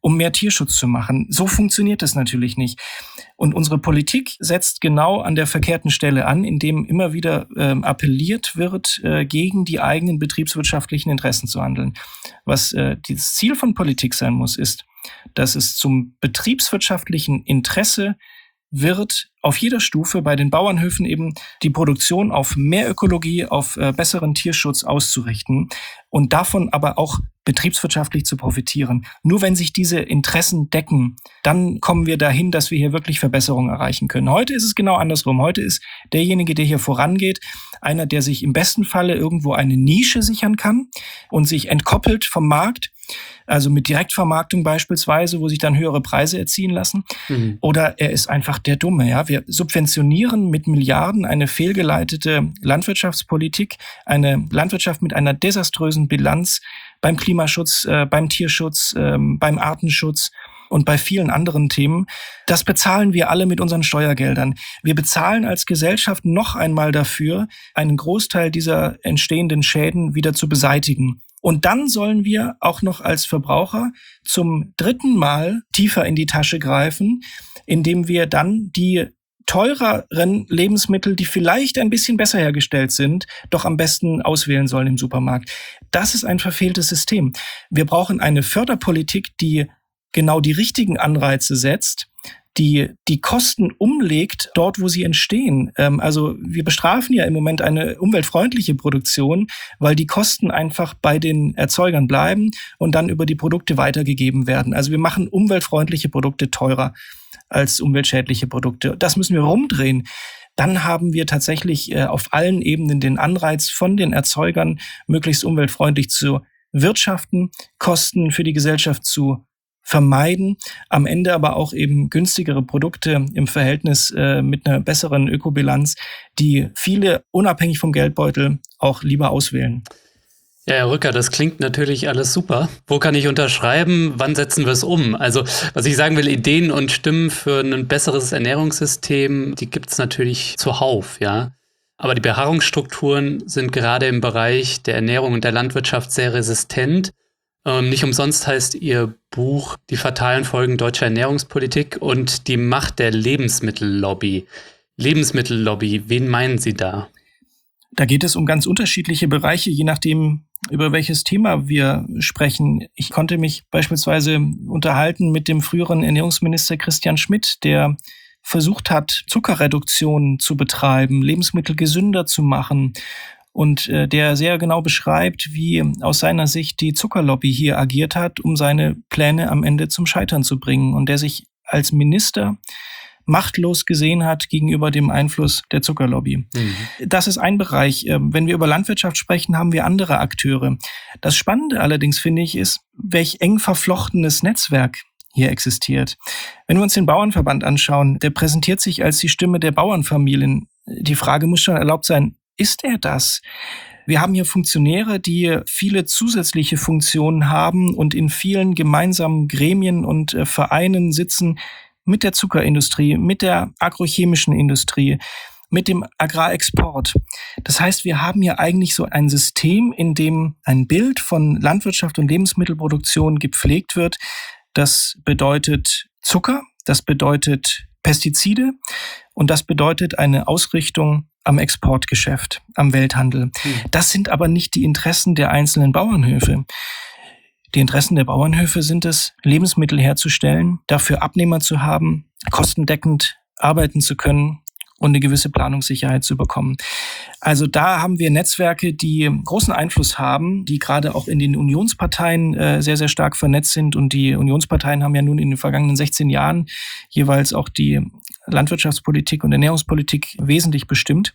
um mehr Tierschutz zu machen. So funktioniert das natürlich nicht. Und unsere Politik setzt genau an der verkehrten Stelle an, indem immer wieder appelliert wird, gegen die eigenen betriebswirtschaftlichen Interessen zu handeln. Was das Ziel von Politik sein muss, ist, dass es zum betriebswirtschaftlichen Interesse wird, auf jeder Stufe bei den Bauernhöfen eben die Produktion auf mehr Ökologie, auf besseren Tierschutz auszurichten und davon aber auch betriebswirtschaftlich zu profitieren. Nur wenn sich diese Interessen decken, dann kommen wir dahin, dass wir hier wirklich Verbesserungen erreichen können. Heute ist es genau andersrum. Heute ist derjenige, der hier vorangeht, einer, der sich im besten Falle irgendwo eine Nische sichern kann und sich entkoppelt vom Markt, also mit Direktvermarktung beispielsweise, wo sich dann höhere Preise erzielen lassen. Mhm. Oder er ist einfach der Dumme. Ja, wir subventionieren mit Milliarden eine fehlgeleitete Landwirtschaftspolitik, eine Landwirtschaft mit einer desaströsen Bilanz beim Klimaschutz, beim Tierschutz, beim Artenschutz und bei vielen anderen Themen. Das bezahlen wir alle mit unseren Steuergeldern. Wir bezahlen als Gesellschaft noch einmal dafür, einen Großteil dieser entstehenden Schäden wieder zu beseitigen. Und dann sollen wir auch noch als Verbraucher zum dritten Mal tiefer in die Tasche greifen, indem wir dann die teureren Lebensmittel, die vielleicht ein bisschen besser hergestellt sind, doch am besten auswählen sollen im Supermarkt. Das ist ein verfehltes System. Wir brauchen eine Förderpolitik, die genau die richtigen Anreize setzt, die Kosten umlegt dort, wo sie entstehen. Also wir bestrafen ja im Moment eine umweltfreundliche Produktion, weil die Kosten einfach bei den Erzeugern bleiben und dann über die Produkte weitergegeben werden. Also wir machen umweltfreundliche Produkte teurer als umweltschädliche Produkte. Das müssen wir rumdrehen. Dann haben wir tatsächlich auf allen Ebenen den Anreiz von den Erzeugern, möglichst umweltfreundlich zu wirtschaften, Kosten für die Gesellschaft zu vermeiden, am Ende aber auch eben günstigere Produkte im Verhältnis mit einer besseren Ökobilanz, die viele unabhängig vom Geldbeutel auch lieber auswählen. Ja, Herr Rücker, das klingt natürlich alles super. Wo kann ich unterschreiben? Wann setzen wir es um? Also, was ich sagen will, Ideen und Stimmen für ein besseres Ernährungssystem, die gibt es natürlich zuhauf, ja. Aber die Beharrungsstrukturen sind gerade im Bereich der Ernährung und der Landwirtschaft sehr resistent. Nicht umsonst heißt Ihr Buch Die fatalen Folgen deutscher Ernährungspolitik und die Macht der Lebensmittellobby. Lebensmittellobby, wen meinen Sie da? Da geht es um ganz unterschiedliche Bereiche, je nachdem, über welches Thema wir sprechen. Ich konnte mich beispielsweise unterhalten mit dem früheren Ernährungsminister Christian Schmidt, der versucht hat, Zuckerreduktion zu betreiben, Lebensmittel gesünder zu machen und der sehr genau beschreibt, wie aus seiner Sicht die Zuckerlobby hier agiert hat, um seine Pläne am Ende zum Scheitern zu bringen und der sich als Minister machtlos gesehen hat gegenüber dem Einfluss der Zuckerlobby. Mhm. Das ist ein Bereich. Wenn wir über Landwirtschaft sprechen, haben wir andere Akteure. Das Spannende allerdings, finde ich, ist, welch eng verflochtenes Netzwerk hier existiert. Wenn wir uns den Bauernverband anschauen, der präsentiert sich als die Stimme der Bauernfamilien. Die Frage muss schon erlaubt sein, ist er das? Wir haben hier Funktionäre, die viele zusätzliche Funktionen haben und in vielen gemeinsamen Gremien und Vereinen sitzen, mit der Zuckerindustrie, mit der agrochemischen Industrie, mit dem Agrarexport. Das heißt, wir haben hier eigentlich so ein System, in dem ein Bild von Landwirtschaft und Lebensmittelproduktion gepflegt wird. Das bedeutet Zucker, das bedeutet Pestizide und das bedeutet eine Ausrichtung am Exportgeschäft, am Welthandel. Das sind aber nicht die Interessen der einzelnen Bauernhöfe. Die Interessen der Bauernhöfe sind es, Lebensmittel herzustellen, dafür Abnehmer zu haben, kostendeckend arbeiten zu können und eine gewisse Planungssicherheit zu bekommen. Also da haben wir Netzwerke, die großen Einfluss haben, die gerade auch in den Unionsparteien sehr, sehr stark vernetzt sind. Und die Unionsparteien haben ja nun in den vergangenen 16 Jahren jeweils auch die Landwirtschaftspolitik und Ernährungspolitik wesentlich bestimmt.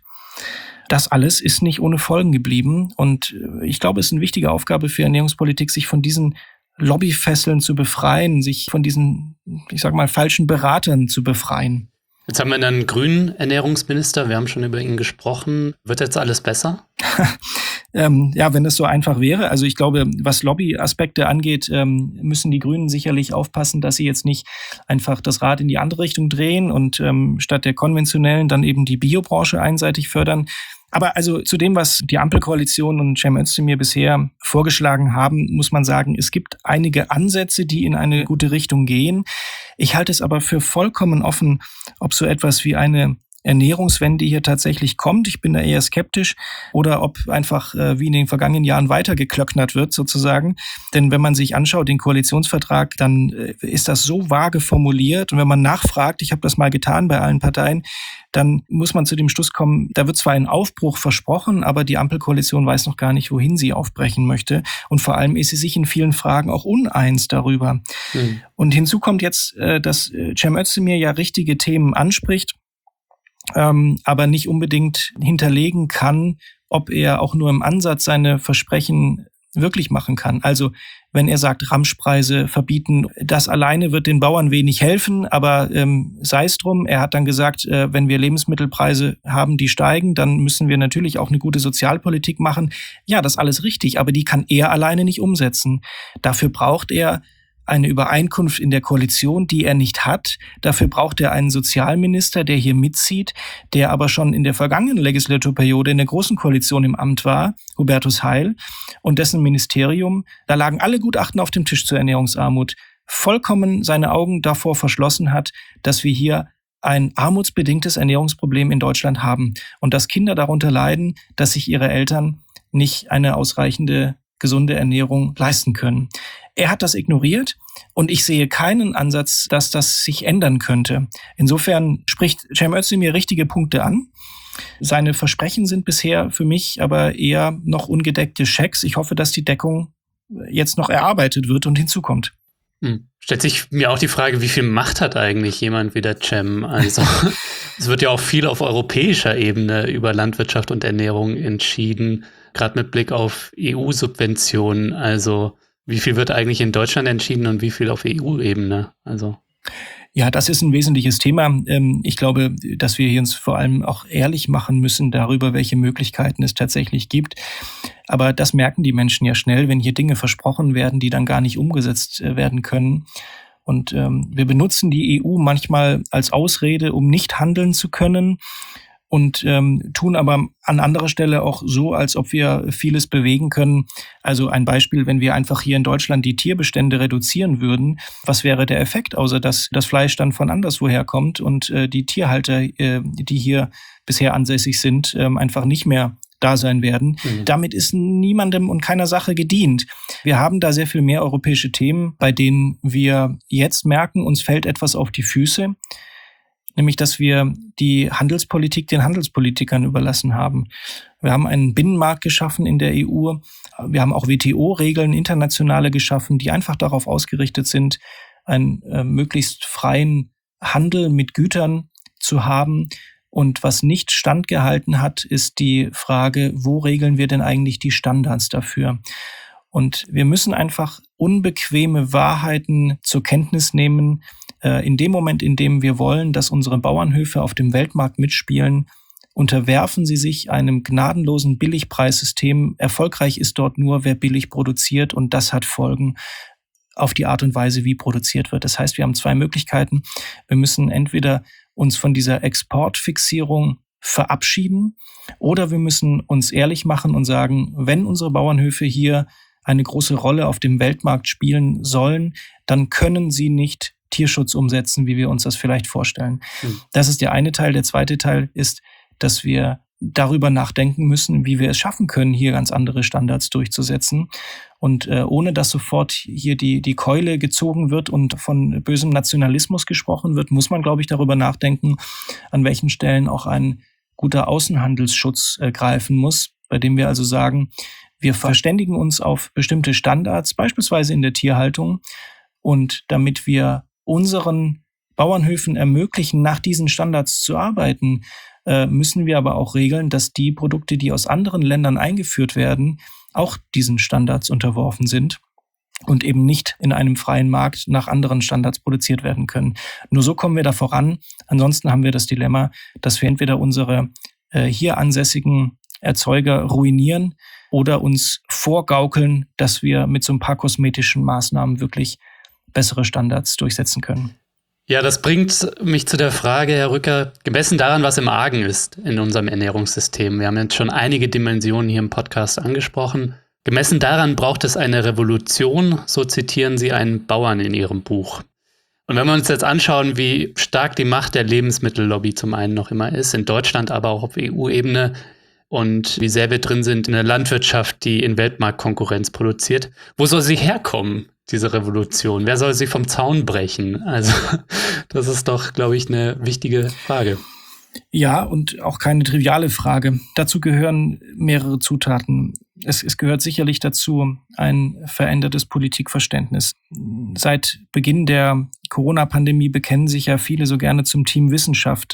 Das alles ist nicht ohne Folgen geblieben. Und ich glaube, es ist eine wichtige Aufgabe für Ernährungspolitik, sich von diesen Lobbyfesseln zu befreien, sich von diesen, ich sag mal, falschen Beratern zu befreien. Jetzt haben wir einen grünen Ernährungsminister, wir haben schon über ihn gesprochen. Wird jetzt alles besser? Wenn es so einfach wäre. Also ich glaube, was Lobbyaspekte angeht, müssen die Grünen sicherlich aufpassen, dass sie jetzt nicht einfach das Rad in die andere Richtung drehen und statt der konventionellen dann eben die Biobranche einseitig fördern. Aber also zu dem, was die Ampelkoalition und Cem Özdemir bisher vorgeschlagen haben, muss man sagen, es gibt einige Ansätze, die in eine gute Richtung gehen. Ich halte es aber für vollkommen offen, ob so etwas wie eine Ernährungswende hier tatsächlich kommt. Ich bin da eher skeptisch. Oder ob einfach wie in den vergangenen Jahren weitergeklöcknert wird sozusagen. Denn wenn man sich anschaut, den Koalitionsvertrag, dann ist das so vage formuliert. Und wenn man nachfragt, ich habe das mal getan bei allen Parteien, dann muss man zu dem Schluss kommen, da wird zwar ein Aufbruch versprochen, aber die Ampelkoalition weiß noch gar nicht, wohin sie aufbrechen möchte. Und vor allem ist sie sich in vielen Fragen auch uneins darüber. Und hinzu kommt jetzt, dass Cem Özdemir ja richtige Themen anspricht, aber nicht unbedingt hinterlegen kann, ob er auch nur im Ansatz seine Versprechen wirklich machen kann. Also wenn er sagt, Ramschpreise verbieten, das alleine wird den Bauern wenig helfen, aber sei es drum. Er hat dann gesagt, wenn wir Lebensmittelpreise haben, die steigen, dann müssen wir natürlich auch eine gute Sozialpolitik machen. Ja, das ist alles richtig, aber die kann er alleine nicht umsetzen. Dafür braucht er eine Übereinkunft in der Koalition, die er nicht hat. Dafür braucht er einen Sozialminister, der hier mitzieht, der aber schon in der vergangenen Legislaturperiode in der Großen Koalition im Amt war, Hubertus Heil, und dessen Ministerium, da lagen alle Gutachten auf dem Tisch zur Ernährungsarmut, vollkommen seine Augen davor verschlossen hat, dass wir hier ein armutsbedingtes Ernährungsproblem in Deutschland haben und dass Kinder darunter leiden, dass sich ihre Eltern nicht eine ausreichende gesunde Ernährung leisten können. Er hat das ignoriert und ich sehe keinen Ansatz, dass das sich ändern könnte. Insofern spricht Cem Özdemir richtige Punkte an. Seine Versprechen sind bisher für mich aber eher noch ungedeckte Schecks. Ich hoffe, dass die Deckung jetzt noch erarbeitet wird und hinzukommt. Stellt sich mir auch die Frage, wie viel Macht hat eigentlich jemand wie der Cem? Also es wird ja auch viel auf europäischer Ebene über Landwirtschaft und Ernährung entschieden, gerade mit Blick auf EU-Subventionen. Also wie viel wird eigentlich in Deutschland entschieden und wie viel auf EU-Ebene? Also ja, das ist ein wesentliches Thema. Ich glaube, dass wir uns vor allem auch ehrlich machen müssen darüber, welche Möglichkeiten es tatsächlich gibt. Aber das merken die Menschen ja schnell, wenn hier Dinge versprochen werden, die dann gar nicht umgesetzt werden können. Und wir benutzen die EU manchmal als Ausrede, um nicht handeln zu können. Und tun aber an anderer Stelle auch so, als ob wir vieles bewegen können. Also ein Beispiel, wenn wir einfach hier in Deutschland die Tierbestände reduzieren würden, was wäre der Effekt, außer dass das Fleisch dann von anderswoher kommt und die Tierhalter, die hier bisher ansässig sind, einfach nicht mehr da sein werden. Damit ist niemandem und keiner Sache gedient. Wir haben da sehr viel mehr europäische Themen, bei denen wir jetzt merken, uns fällt etwas auf die Füße. Nämlich, dass wir die Handelspolitik den Handelspolitikern überlassen haben. Wir haben einen Binnenmarkt geschaffen in der EU. Wir haben auch WTO-Regeln, internationale geschaffen, die einfach darauf ausgerichtet sind, einen möglichst freien Handel mit Gütern zu haben. Und was nicht standgehalten hat, ist die Frage, wo regeln wir denn eigentlich die Standards dafür? Und wir müssen einfach unbequeme Wahrheiten zur Kenntnis nehmen. In dem Moment, in dem wir wollen, dass unsere Bauernhöfe auf dem Weltmarkt mitspielen, unterwerfen sie sich einem gnadenlosen Billigpreissystem. Erfolgreich ist dort nur, wer billig produziert, und das hat Folgen auf die Art und Weise, wie produziert wird. Das heißt, wir haben zwei Möglichkeiten. Wir müssen entweder uns von dieser Exportfixierung verabschieden oder wir müssen uns ehrlich machen und sagen, wenn unsere Bauernhöfe hier eine große Rolle auf dem Weltmarkt spielen sollen, dann können sie nicht Tierschutz umsetzen, wie wir uns das vielleicht vorstellen. Das ist der eine Teil. Der zweite Teil ist, dass wir darüber nachdenken müssen, wie wir es schaffen können, hier ganz andere Standards durchzusetzen. Und ohne dass sofort hier die Keule gezogen wird und von bösem Nationalismus gesprochen wird, muss man, glaube ich, darüber nachdenken, an welchen Stellen auch ein guter Außenhandelsschutz greifen muss, bei dem wir also sagen, wir verständigen uns auf bestimmte Standards, beispielsweise in der Tierhaltung. Und damit wir unseren Bauernhöfen ermöglichen, nach diesen Standards zu arbeiten, müssen wir aber auch regeln, dass die Produkte, die aus anderen Ländern eingeführt werden, auch diesen Standards unterworfen sind und eben nicht in einem freien Markt nach anderen Standards produziert werden können. Nur so kommen wir da voran. Ansonsten haben wir das Dilemma, dass wir entweder unsere hier ansässigen Erzeuger ruinieren oder uns vorgaukeln, dass wir mit so ein paar kosmetischen Maßnahmen wirklich bessere Standards durchsetzen können. Ja, das bringt mich zu der Frage, Herr Rücker, gemessen daran, was im Argen ist in unserem Ernährungssystem. Wir haben jetzt schon einige Dimensionen hier im Podcast angesprochen. Gemessen daran braucht es eine Revolution, so zitieren Sie einen Bauern in Ihrem Buch. Und wenn wir uns jetzt anschauen, wie stark die Macht der Lebensmittellobby zum einen noch immer ist, in Deutschland, aber auch auf EU-Ebene, und wie sehr wir drin sind in der Landwirtschaft, die in Weltmarktkonkurrenz produziert, wo soll sie herkommen, diese Revolution? Wer soll sie vom Zaun brechen? Also das ist doch, glaube ich, eine wichtige Frage. Ja, und auch keine triviale Frage. Dazu gehören mehrere Zutaten. Es gehört sicherlich dazu ein verändertes Politikverständnis. Seit Beginn der Corona-Pandemie bekennen sich ja viele so gerne zum Team Wissenschaft.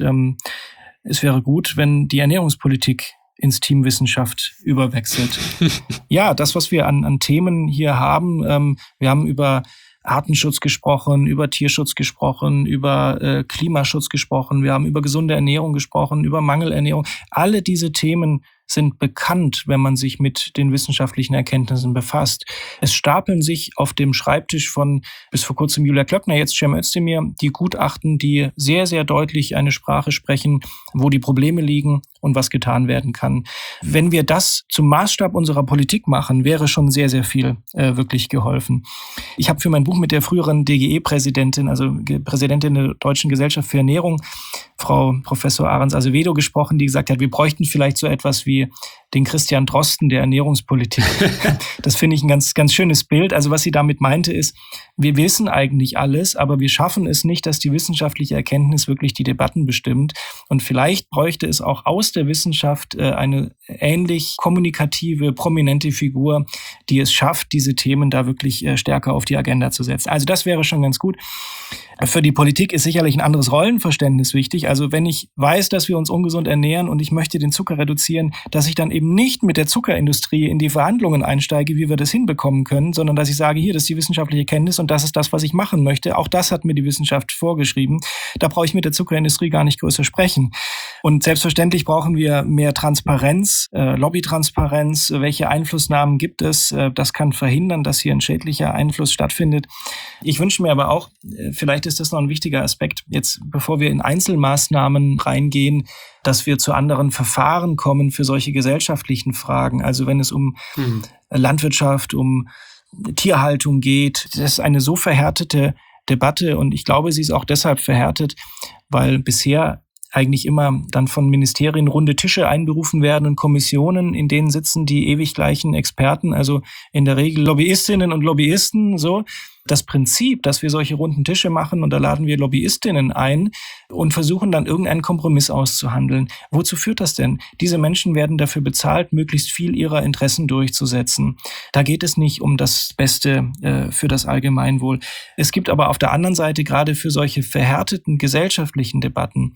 Es wäre gut, wenn die Ernährungspolitik ins Team Wissenschaft überwechselt. Ja, das, was wir an Themen hier haben, wir haben über Artenschutz gesprochen, über Tierschutz gesprochen, über Klimaschutz gesprochen, wir haben über gesunde Ernährung gesprochen, über Mangelernährung. Alle diese Themen sind bekannt, wenn man sich mit den wissenschaftlichen Erkenntnissen befasst. Es stapeln sich auf dem Schreibtisch von bis vor kurzem Julia Klöckner, jetzt Cem Özdemir, die Gutachten, die sehr, sehr deutlich eine Sprache sprechen, wo die Probleme liegen und was getan werden kann. Wenn wir das zum Maßstab unserer Politik machen, wäre schon sehr, sehr viel wirklich geholfen. Ich habe für mein Buch mit der früheren DGE-Präsidentin, also Präsidentin der Deutschen Gesellschaft für Ernährung, Frau Professor Arends Azevedo, gesprochen, die gesagt hat, wir bräuchten vielleicht so etwas wie den Christian Drosten der Ernährungspolitik. Das finde ich ein ganz, ganz schönes Bild. Also was sie damit meinte ist, wir wissen eigentlich alles, aber wir schaffen es nicht, dass die wissenschaftliche Erkenntnis wirklich die Debatten bestimmt. Und vielleicht bräuchte es auch aus der Wissenschaft eine ähnlich kommunikative, prominente Figur, die es schafft, diese Themen da wirklich stärker auf die Agenda zu setzen. Also das wäre schon ganz gut. Für die Politik ist sicherlich ein anderes Rollenverständnis wichtig. Also wenn ich weiß, dass wir uns ungesund ernähren und ich möchte den Zucker reduzieren, dass ich dann eben nicht mit der Zuckerindustrie in die Verhandlungen einsteige, wie wir das hinbekommen können, sondern dass ich sage, hier, das ist die wissenschaftliche Kenntnis und das ist das, was ich machen möchte. Auch das hat mir die Wissenschaft vorgeschrieben. Da brauche ich mit der Zuckerindustrie gar nicht größer sprechen. Und selbstverständlich brauchen wir mehr Transparenz, Lobbytransparenz. Welche Einflussnahmen gibt es? Das kann verhindern, dass hier ein schädlicher Einfluss stattfindet. Ich wünsche mir aber auch, vielleicht ist das noch ein wichtiger Aspekt, jetzt bevor wir in Einzelmaßnahmen reingehen, dass wir zu anderen Verfahren kommen für solche gesellschaftlichen Fragen. Also wenn es um Landwirtschaft, um Tierhaltung geht, das ist eine so verhärtete Debatte und ich glaube, sie ist auch deshalb verhärtet, weil bisher eigentlich immer dann von Ministerien runde Tische einberufen werden und Kommissionen, in denen sitzen die ewig gleichen Experten, also in der Regel Lobbyistinnen und Lobbyisten, so. Das Prinzip, dass wir solche runden Tische machen und da laden wir Lobbyistinnen ein und versuchen dann irgendeinen Kompromiss auszuhandeln. Wozu führt das denn? Diese Menschen werden dafür bezahlt, möglichst viel ihrer Interessen durchzusetzen. Da geht es nicht um das Beste für das Allgemeinwohl. Es gibt aber auf der anderen Seite gerade für solche verhärteten gesellschaftlichen Debatten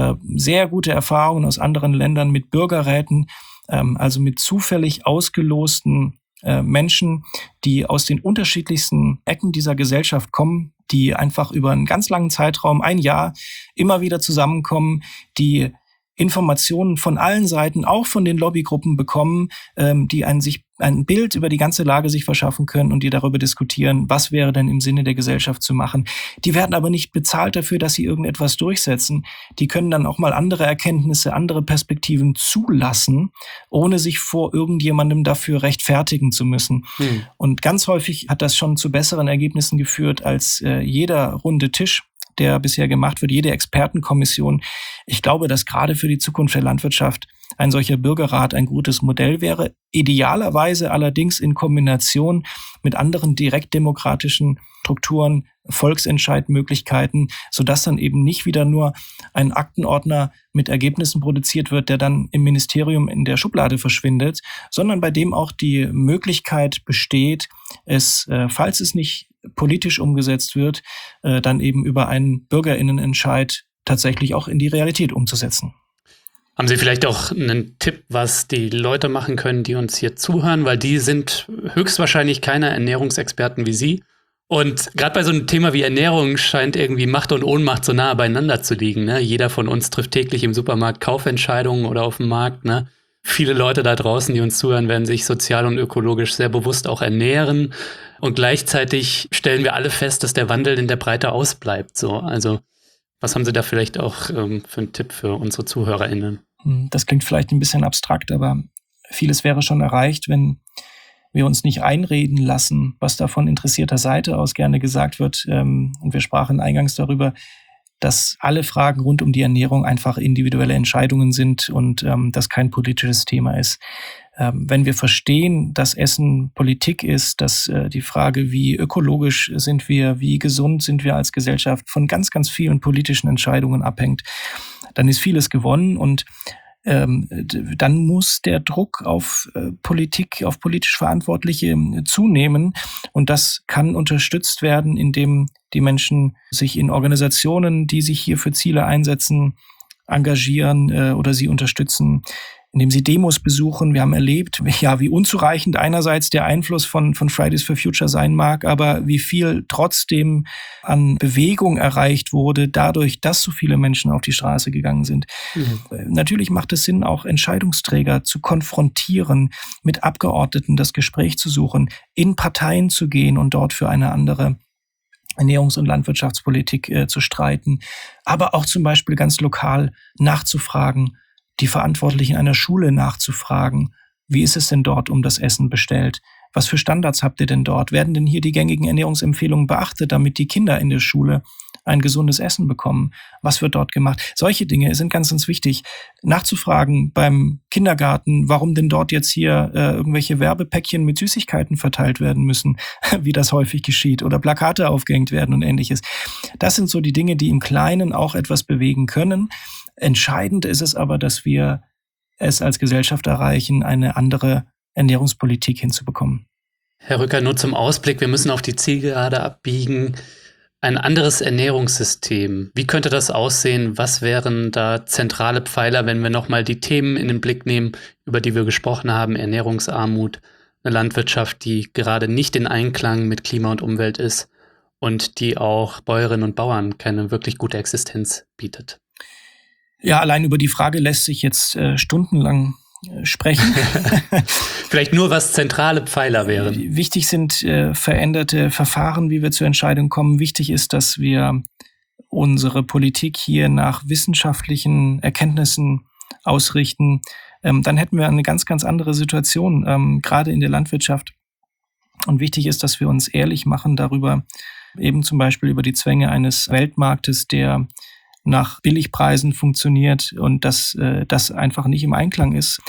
sehr gute Erfahrungen aus anderen Ländern mit Bürgerräten, also mit zufällig ausgelosten Menschen, die aus den unterschiedlichsten Ecken dieser Gesellschaft kommen, die einfach über einen ganz langen Zeitraum, ein Jahr, immer wieder zusammenkommen, die Informationen von allen Seiten, auch von den Lobbygruppen bekommen, die ein Bild über die ganze Lage sich verschaffen können und die darüber diskutieren, was wäre denn im Sinne der Gesellschaft zu machen. Die werden aber nicht bezahlt dafür, dass sie irgendetwas durchsetzen. Die können dann auch mal andere Erkenntnisse, andere Perspektiven zulassen, ohne sich vor irgendjemandem dafür rechtfertigen zu müssen. Und ganz häufig hat das schon zu besseren Ergebnissen geführt als jeder runde Tisch, der bisher gemacht wird, jede Expertenkommission. Ich glaube, dass gerade für die Zukunft der Landwirtschaft ein solcher Bürgerrat ein gutes Modell wäre. Idealerweise allerdings in Kombination mit anderen direktdemokratischen Strukturen, Volksentscheidmöglichkeiten, sodass dann eben nicht wieder nur ein Aktenordner mit Ergebnissen produziert wird, der dann im Ministerium in der Schublade verschwindet, sondern bei dem auch die Möglichkeit besteht, es, falls es nicht politisch umgesetzt wird, dann eben über einen BürgerInnenentscheid tatsächlich auch in die Realität umzusetzen. Haben Sie vielleicht auch einen Tipp, was die Leute machen können, die uns hier zuhören? Weil die sind höchstwahrscheinlich keine Ernährungsexperten wie Sie. Und gerade bei so einem Thema wie Ernährung scheint irgendwie Macht und Ohnmacht so nah beieinander zu liegen. Ne? Jeder von uns trifft täglich im Supermarkt Kaufentscheidungen oder auf dem Markt. Ne? Viele Leute da draußen, die uns zuhören, werden sich sozial und ökologisch sehr bewusst auch ernähren. Und gleichzeitig stellen wir alle fest, dass der Wandel in der Breite ausbleibt. So, also was haben Sie da vielleicht auch für einen Tipp für unsere ZuhörerInnen? Das klingt vielleicht ein bisschen abstrakt, aber vieles wäre schon erreicht, wenn wir uns nicht einreden lassen, was da von interessierter Seite aus gerne gesagt wird. Und wir sprachen eingangs darüber, dass alle Fragen rund um die Ernährung einfach individuelle Entscheidungen sind und das kein politisches Thema ist. Wenn wir verstehen, dass Essen Politik ist, dass die Frage, wie ökologisch sind wir, wie gesund sind wir als Gesellschaft, von ganz, ganz vielen politischen Entscheidungen abhängt, dann ist vieles gewonnen und dann muss der Druck auf Politik, auf politisch Verantwortliche zunehmen. Und das kann unterstützt werden, indem die Menschen sich in Organisationen, die sich hier für Ziele einsetzen, engagieren oder sie unterstützen, indem sie Demos besuchen. Wir haben erlebt, ja, wie unzureichend einerseits der Einfluss von Fridays for Future sein mag, aber wie viel trotzdem an Bewegung erreicht wurde, dadurch, dass so viele Menschen auf die Straße gegangen sind. Natürlich macht es Sinn, auch Entscheidungsträger zu konfrontieren, mit Abgeordneten das Gespräch zu suchen, in Parteien zu gehen und dort für eine andere Ernährungs- und Landwirtschaftspolitik zu streiten, aber auch zum Beispiel ganz lokal nachzufragen, die Verantwortlichen einer Schule nachzufragen, wie ist es denn dort um das Essen bestellt? Was für Standards habt ihr denn dort? Werden denn hier die gängigen Ernährungsempfehlungen beachtet, damit die Kinder in der Schule ein gesundes Essen bekommen? Was wird dort gemacht? Solche Dinge sind ganz, ganz wichtig. Nachzufragen beim Kindergarten, warum denn dort jetzt hier irgendwelche Werbepäckchen mit Süßigkeiten verteilt werden müssen, wie das häufig geschieht, oder Plakate aufgehängt werden und Ähnliches. Das sind so die Dinge, die im Kleinen auch etwas bewegen können. Entscheidend ist es aber, dass wir es als Gesellschaft erreichen, eine andere Ernährungspolitik hinzubekommen. Herr Rücker, nur zum Ausblick, wir müssen auf die Zielgerade abbiegen. Ein anderes Ernährungssystem, wie könnte das aussehen? Was wären da zentrale Pfeiler, wenn wir nochmal die Themen in den Blick nehmen, über die wir gesprochen haben, Ernährungsarmut, eine Landwirtschaft, die gerade nicht in Einklang mit Klima und Umwelt ist und die auch Bäuerinnen und Bauern keine wirklich gute Existenz bietet? Ja, allein über die Frage lässt sich jetzt stundenlang sprechen. Vielleicht nur, was zentrale Pfeiler wären. Wichtig sind veränderte Verfahren, wie wir zur Entscheidung kommen. Wichtig ist, dass wir unsere Politik hier nach wissenschaftlichen Erkenntnissen ausrichten. Dann hätten wir eine ganz, ganz andere Situation, gerade in der Landwirtschaft. Und wichtig ist, dass wir uns ehrlich machen darüber, eben zum Beispiel über die Zwänge eines Weltmarktes, der nach Billigpreisen funktioniert und dass das einfach nicht im Einklang ist.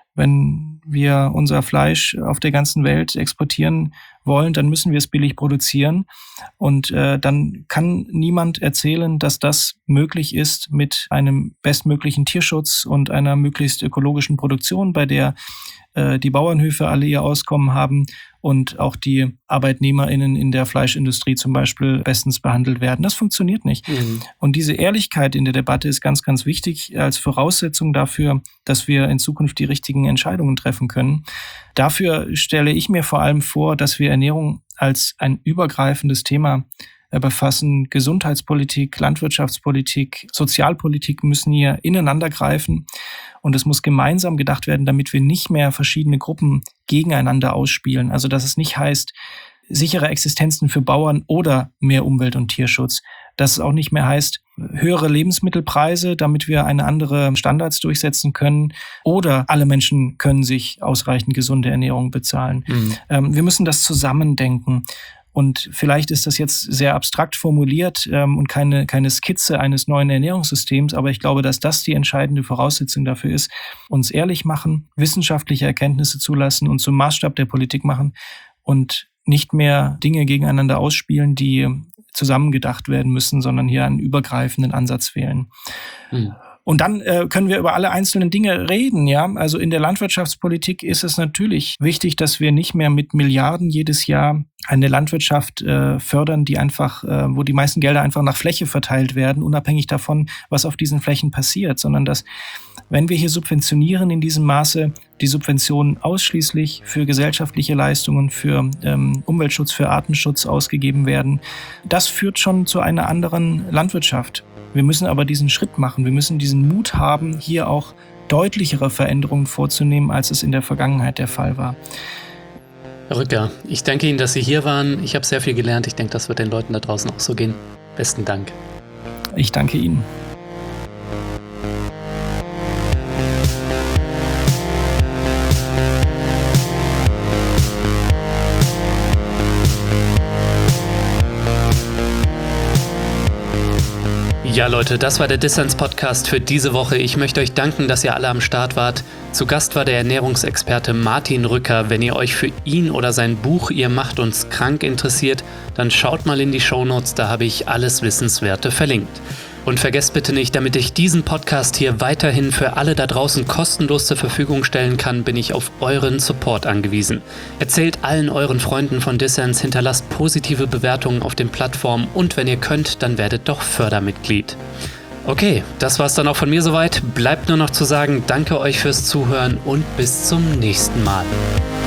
Wenn wir unser Fleisch auf der ganzen Welt exportieren wollen, dann müssen wir es billig produzieren. Und dann kann niemand erzählen, dass das möglich ist mit einem bestmöglichen Tierschutz und einer möglichst ökologischen Produktion, bei der die Bauernhöfe alle ihr Auskommen haben und auch die ArbeitnehmerInnen in der Fleischindustrie zum Beispiel bestens behandelt werden. Das funktioniert nicht. Und diese Ehrlichkeit in der Debatte ist ganz, ganz wichtig als Voraussetzung dafür, dass wir in Zukunft die richtigen Entscheidungen treffen können. Dafür stelle ich mir vor allem vor, dass wir Ernährung als ein übergreifendes Thema befassen. Gesundheitspolitik, Landwirtschaftspolitik, Sozialpolitik müssen hier ineinander greifen. Und es muss gemeinsam gedacht werden, damit wir nicht mehr verschiedene Gruppen gegeneinander ausspielen. Also dass es nicht heißt, sichere Existenzen für Bauern oder mehr Umwelt- und Tierschutz. Dass es auch nicht mehr heißt, höhere Lebensmittelpreise, damit wir eine andere Standards durchsetzen können. Oder alle Menschen können sich ausreichend gesunde Ernährung bezahlen. Wir müssen das zusammendenken. Und vielleicht ist das jetzt sehr abstrakt formuliert und keine Skizze eines neuen Ernährungssystems, aber ich glaube, dass das die entscheidende Voraussetzung dafür ist, uns ehrlich machen, wissenschaftliche Erkenntnisse zulassen und zum Maßstab der Politik machen und nicht mehr Dinge gegeneinander ausspielen, die zusammengedacht werden müssen, sondern hier einen übergreifenden Ansatz wählen. Und dann können wir über alle einzelnen Dinge reden, ja. Also in der Landwirtschaftspolitik ist es natürlich wichtig, dass wir nicht mehr mit Milliarden jedes Jahr eine Landwirtschaft fördern, die einfach, wo die meisten Gelder einfach nach Fläche verteilt werden, unabhängig davon, was auf diesen Flächen passiert, sondern dass, wenn wir hier subventionieren in diesem Maße, die Subventionen ausschließlich für gesellschaftliche Leistungen, für Umweltschutz, für Artenschutz ausgegeben werden. Das führt schon zu einer anderen Landwirtschaft. Wir müssen aber diesen Schritt machen. Wir müssen diesen Mut haben, hier auch deutlichere Veränderungen vorzunehmen, als es in der Vergangenheit der Fall war. Herr Rücker, ich danke Ihnen, dass Sie hier waren. Ich habe sehr viel gelernt. Ich denke, das wird den Leuten da draußen auch so gehen. Besten Dank. Ich danke Ihnen. Ja Leute, das war der Dissens-Podcast für diese Woche. Ich möchte euch danken, dass ihr alle am Start wart. Zu Gast war der Ernährungsexperte Martin Rücker. Wenn ihr euch für ihn oder sein Buch Ihr macht uns krank interessiert, dann schaut mal in die Shownotes, da habe ich alles Wissenswerte verlinkt. Und vergesst bitte nicht, damit ich diesen Podcast hier weiterhin für alle da draußen kostenlos zur Verfügung stellen kann, bin ich auf euren Support angewiesen. Erzählt allen euren Freunden von Dissens, hinterlasst positive Bewertungen auf den Plattformen und wenn ihr könnt, dann werdet doch Fördermitglied. Okay, das war's dann auch von mir soweit. Bleibt nur noch zu sagen, danke euch fürs Zuhören und bis zum nächsten Mal.